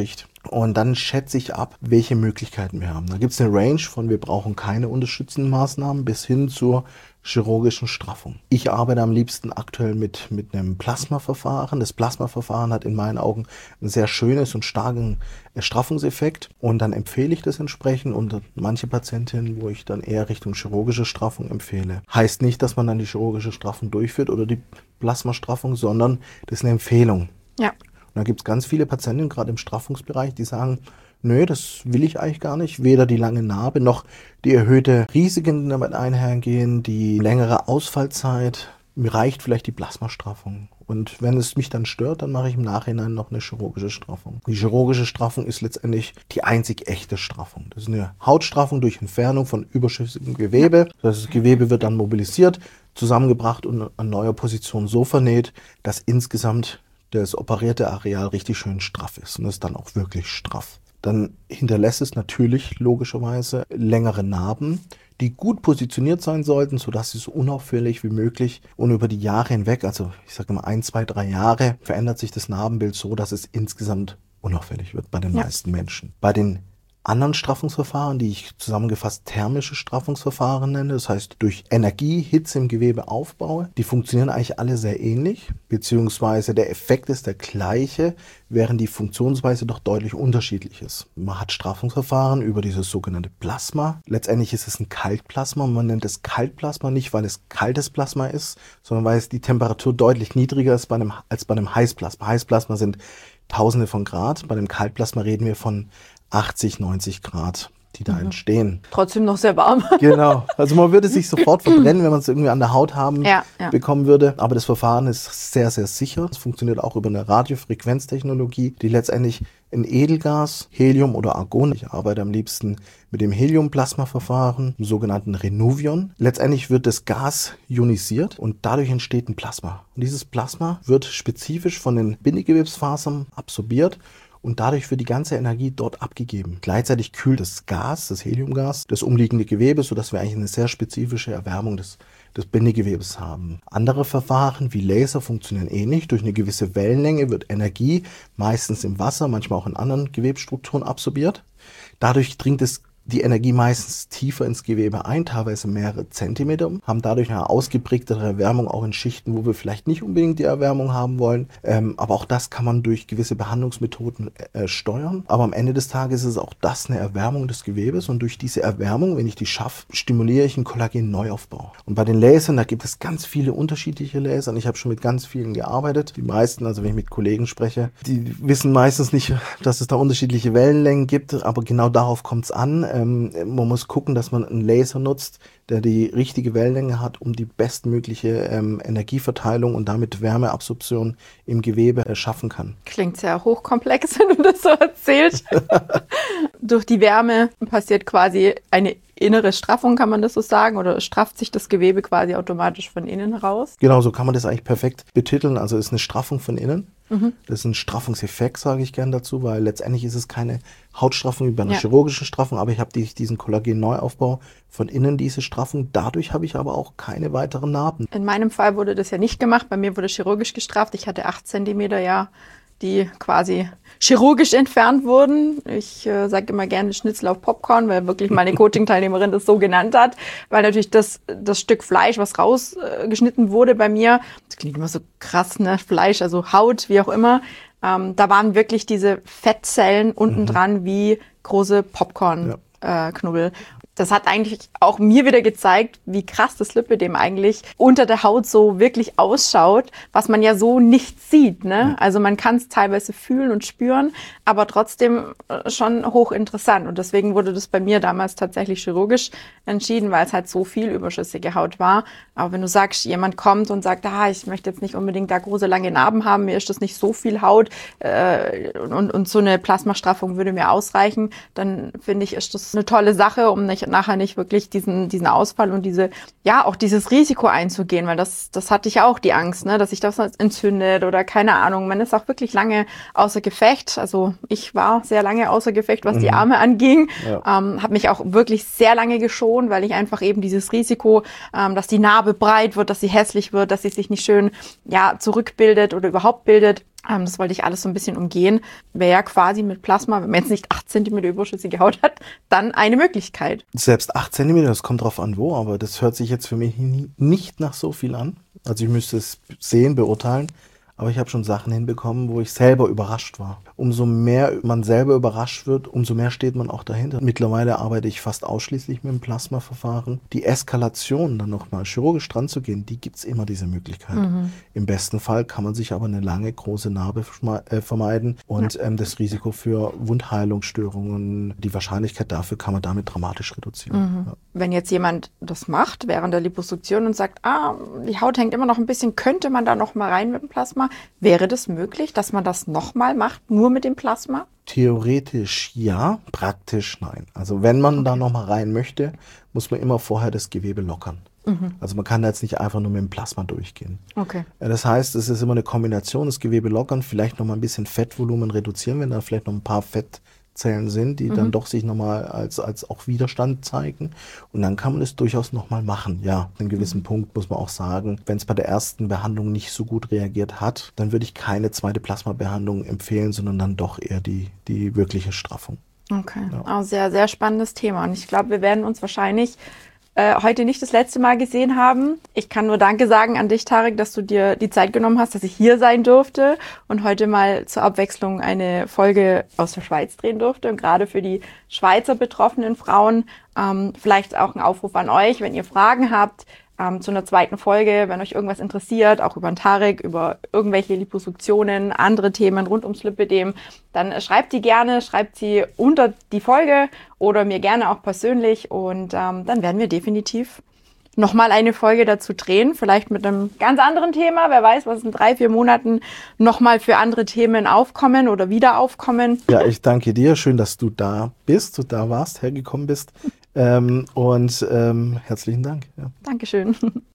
Und dann schätze ich ab, welche Möglichkeiten wir haben. Da gibt es eine Range von wir brauchen keine unterstützenden Maßnahmen bis hin zur chirurgischen Straffung. Ich arbeite am liebsten aktuell mit, mit einem Plasmaverfahren. Das Plasmaverfahren hat in meinen Augen ein sehr schönes und starken Straffungseffekt und dann empfehle ich das entsprechend und manche Patientinnen, wo ich dann eher Richtung chirurgische Straffung empfehle. Heißt nicht, dass man dann die chirurgische Straffung durchführt oder die Plasmastraffung, sondern das ist eine Empfehlung. Ja. Und da gibt es ganz viele Patientinnen, gerade im Straffungsbereich, die sagen, nö, das will ich eigentlich gar nicht. Weder die lange Narbe noch die erhöhte Risiken, die damit einhergehen, die längere Ausfallzeit. Mir reicht vielleicht die Plasmastraffung. Und wenn es mich dann stört, dann mache ich im Nachhinein noch eine chirurgische Straffung. Die chirurgische Straffung ist letztendlich die einzig echte Straffung. Das ist eine Hautstraffung durch Entfernung von überschüssigem Gewebe. Das Gewebe wird dann mobilisiert, zusammengebracht und an neuer Position so vernäht, dass insgesamt das operierte Areal richtig schön straff ist. Und ist dann auch wirklich straff. Dann hinterlässt es natürlich logischerweise längere Narben, die gut positioniert sein sollten, sodass sie so unauffällig wie möglich und über die Jahre hinweg, also ich sage mal ein, zwei, drei Jahre, verändert sich das Narbenbild so, dass es insgesamt unauffällig wird bei den ja. meisten Menschen. Bei den anderen Straffungsverfahren, die ich zusammengefasst thermische Straffungsverfahren nenne, das heißt durch Energie, Hitze im Gewebe aufbaue, die funktionieren eigentlich alle sehr ähnlich, beziehungsweise der Effekt ist der gleiche, während die Funktionsweise doch deutlich unterschiedlich ist. Man hat Straffungsverfahren über dieses sogenannte Plasma. Letztendlich ist es ein Kaltplasma. Man nennt es Kaltplasma nicht, weil es kaltes Plasma ist, sondern weil es die Temperatur deutlich niedriger ist bei einem, als bei einem Heißplasma. Heißplasma sind Tausende von Grad. Bei dem Kaltplasma reden wir von achtzig, neunzig Grad, die da mhm. entstehen. Trotzdem noch sehr warm. Genau. Also man würde sich sofort verbrennen, wenn man es irgendwie an der Haut haben ja, ja. bekommen würde. Aber das Verfahren ist sehr, sehr sicher. Es funktioniert auch über eine Radiofrequenztechnologie, die letztendlich ein Edelgas, Helium oder Argon, ich arbeite am liebsten mit dem Helium-Plasma-Verfahren, dem sogenannten Renuvion. Letztendlich wird das Gas ionisiert und dadurch entsteht ein Plasma. Und dieses Plasma wird spezifisch von den Bindegewebsfasern absorbiert und dadurch wird die ganze Energie dort abgegeben. Gleichzeitig kühlt das Gas, das Heliumgas, das umliegende Gewebe, sodass wir eigentlich eine sehr spezifische Erwärmung des, des Bindegewebes haben. Andere Verfahren wie Laser funktionieren ähnlich. Durch eine gewisse Wellenlänge wird Energie meistens im Wasser, manchmal auch in anderen Gewebsstrukturen absorbiert. Dadurch dringt es die Energie meistens tiefer ins Gewebe ein, teilweise mehrere Zentimeter, haben dadurch eine ausgeprägtere Erwärmung auch in Schichten, wo wir vielleicht nicht unbedingt die Erwärmung haben wollen. Ähm, aber auch das kann man durch gewisse Behandlungsmethoden äh, steuern. Aber am Ende des Tages ist auch das eine Erwärmung des Gewebes und durch diese Erwärmung, wenn ich die schaffe, stimuliere ich einen Kollagen-Neuaufbau. Und bei den Lasern, da gibt es ganz viele unterschiedliche Laser. Und ich habe schon mit ganz vielen gearbeitet. Die meisten, also wenn ich mit Kollegen spreche, die wissen meistens nicht, dass es da unterschiedliche Wellenlängen gibt, aber genau darauf kommt es an. Ähm, man muss gucken, dass man einen Laser nutzt, der die richtige Wellenlänge hat, um die bestmögliche ähm, Energieverteilung und damit Wärmeabsorption im Gewebe äh, schaffen kann. Klingt sehr hochkomplex, wenn du das so erzählst. Durch die Wärme passiert quasi eine innere Straffung, kann man das so sagen? Oder strafft sich das Gewebe quasi automatisch von innen heraus? Genau, so kann man das eigentlich perfekt betiteln. Also es ist eine Straffung von innen. Mhm. Das ist ein Straffungseffekt, sage ich gern dazu, weil letztendlich ist es keine Hautstraffung wie bei einer ja. chirurgischen Straffung, aber ich habe die, diesen Kollagen-Neuaufbau von innen, diese Straffung. Dadurch habe ich aber auch keine weiteren Narben. In meinem Fall wurde das ja nicht gemacht. Bei mir wurde chirurgisch gestrafft. Ich hatte acht Zentimeter, ja, die quasi chirurgisch entfernt wurden. Ich äh, sage immer gerne Schnitzel auf Popcorn, weil wirklich meine Coaching-Teilnehmerin das so genannt hat, weil natürlich das das Stück Fleisch, was rausgeschnitten äh, wurde bei mir, das klingt immer so krass, ne, Fleisch, also Haut, wie auch immer, ähm, da waren wirklich diese Fettzellen unten mhm. dran wie große Popcorn-Knubbel. Ja. Äh, Das hat eigentlich auch mir wieder gezeigt, wie krass das Lipödem eigentlich unter der Haut so wirklich ausschaut, was man ja so nicht sieht, ne? Also man kann es teilweise fühlen und spüren, aber trotzdem schon hochinteressant. Und deswegen wurde das bei mir damals tatsächlich chirurgisch entschieden, weil es halt so viel überschüssige Haut war. Aber wenn du sagst, jemand kommt und sagt, ah, ich möchte jetzt nicht unbedingt da große, lange Narben haben, mir ist das nicht so viel Haut äh, und, und so eine Plasmastraffung würde mir ausreichen, dann finde ich, ist das eine tolle Sache, um nicht nachher nicht wirklich diesen diesen Ausfall und diese ja auch dieses Risiko einzugehen, weil das das hatte ich auch die Angst, ne, dass sich das entzündet oder keine Ahnung. Man ist auch wirklich lange außer Gefecht. Also ich war sehr lange außer Gefecht, was mhm. die Arme anging. Ja. Ähm, habe mich auch wirklich sehr lange geschont, weil ich einfach eben dieses Risiko, ähm, dass die Narbe breit wird, dass sie hässlich wird, dass sie sich nicht schön ja zurückbildet oder überhaupt bildet, Ähm, das wollte ich alles so ein bisschen umgehen. Wäre ja quasi mit Plasma, wenn man jetzt nicht acht Zentimeter überschüssige Haut hat, dann eine Möglichkeit. Selbst acht Zentimeter, das kommt drauf an wo, aber das hört sich jetzt für mich nie, nicht nach so viel an. Also ich müsste es sehen, beurteilen. Aber ich habe schon Sachen hinbekommen, wo ich selber überrascht war. Umso mehr man selber überrascht wird, umso mehr steht man auch dahinter. Mittlerweile arbeite ich fast ausschließlich mit dem Plasmaverfahren. Die Eskalation, dann nochmal chirurgisch dran zu gehen, die gibt's immer, diese Möglichkeit. Mhm. Im besten Fall kann man sich aber eine lange, große Narbe vermeiden und ja. ähm, das Risiko für Wundheilungsstörungen, die Wahrscheinlichkeit dafür kann man damit dramatisch reduzieren. Mhm. Ja. Wenn jetzt jemand das macht während der Liposuktion und sagt, ah, die Haut hängt immer noch ein bisschen, könnte man da noch mal rein mit dem Plasma? Wäre das möglich, dass man das nochmal macht, nur mit dem Plasma? Theoretisch ja, praktisch nein. Also wenn man okay. da nochmal rein möchte, muss man immer vorher das Gewebe lockern. Mhm. Also man kann da jetzt nicht einfach nur mit dem Plasma durchgehen. Okay. Das heißt, es ist immer eine Kombination, das Gewebe lockern, vielleicht nochmal ein bisschen Fettvolumen reduzieren, wenn da vielleicht noch ein paar Fett Zellen sind, die mhm. dann doch sich nochmal als, als auch Widerstand zeigen. Und dann kann man es durchaus nochmal machen. Ja, an einem gewissen mhm. Punkt muss man auch sagen, wenn es bei der ersten Behandlung nicht so gut reagiert hat, dann würde ich keine zweite Plasmabehandlung empfehlen, sondern dann doch eher die, die wirkliche Straffung. Okay, ja. Auch sehr, sehr spannendes Thema. Und ich glaube, wir werden uns wahrscheinlich heute nicht das letzte Mal gesehen haben. Ich kann nur Danke sagen an dich, Tarek, dass du dir die Zeit genommen hast, dass ich hier sein durfte und heute mal zur Abwechslung eine Folge aus der Schweiz drehen durfte. Und gerade für die Schweizer betroffenen Frauen ähm, vielleicht auch ein Aufruf an euch, wenn ihr Fragen habt ähm, zu einer zweiten Folge, wenn euch irgendwas interessiert, auch über den Tarek, über irgendwelche Liposuktionen, andere Themen rund ums Lipödem, dann schreibt die gerne, schreibt sie unter die Folge oder mir gerne auch persönlich und ähm, dann werden wir definitiv nochmal eine Folge dazu drehen, vielleicht mit einem ganz anderen Thema. Wer weiß, was in drei, vier Monaten nochmal für andere Themen aufkommen oder wieder aufkommen. Ja, ich danke dir. Schön, dass du da bist, du da warst, hergekommen bist. Ähm, und ähm, herzlichen Dank. Ja. Dankeschön.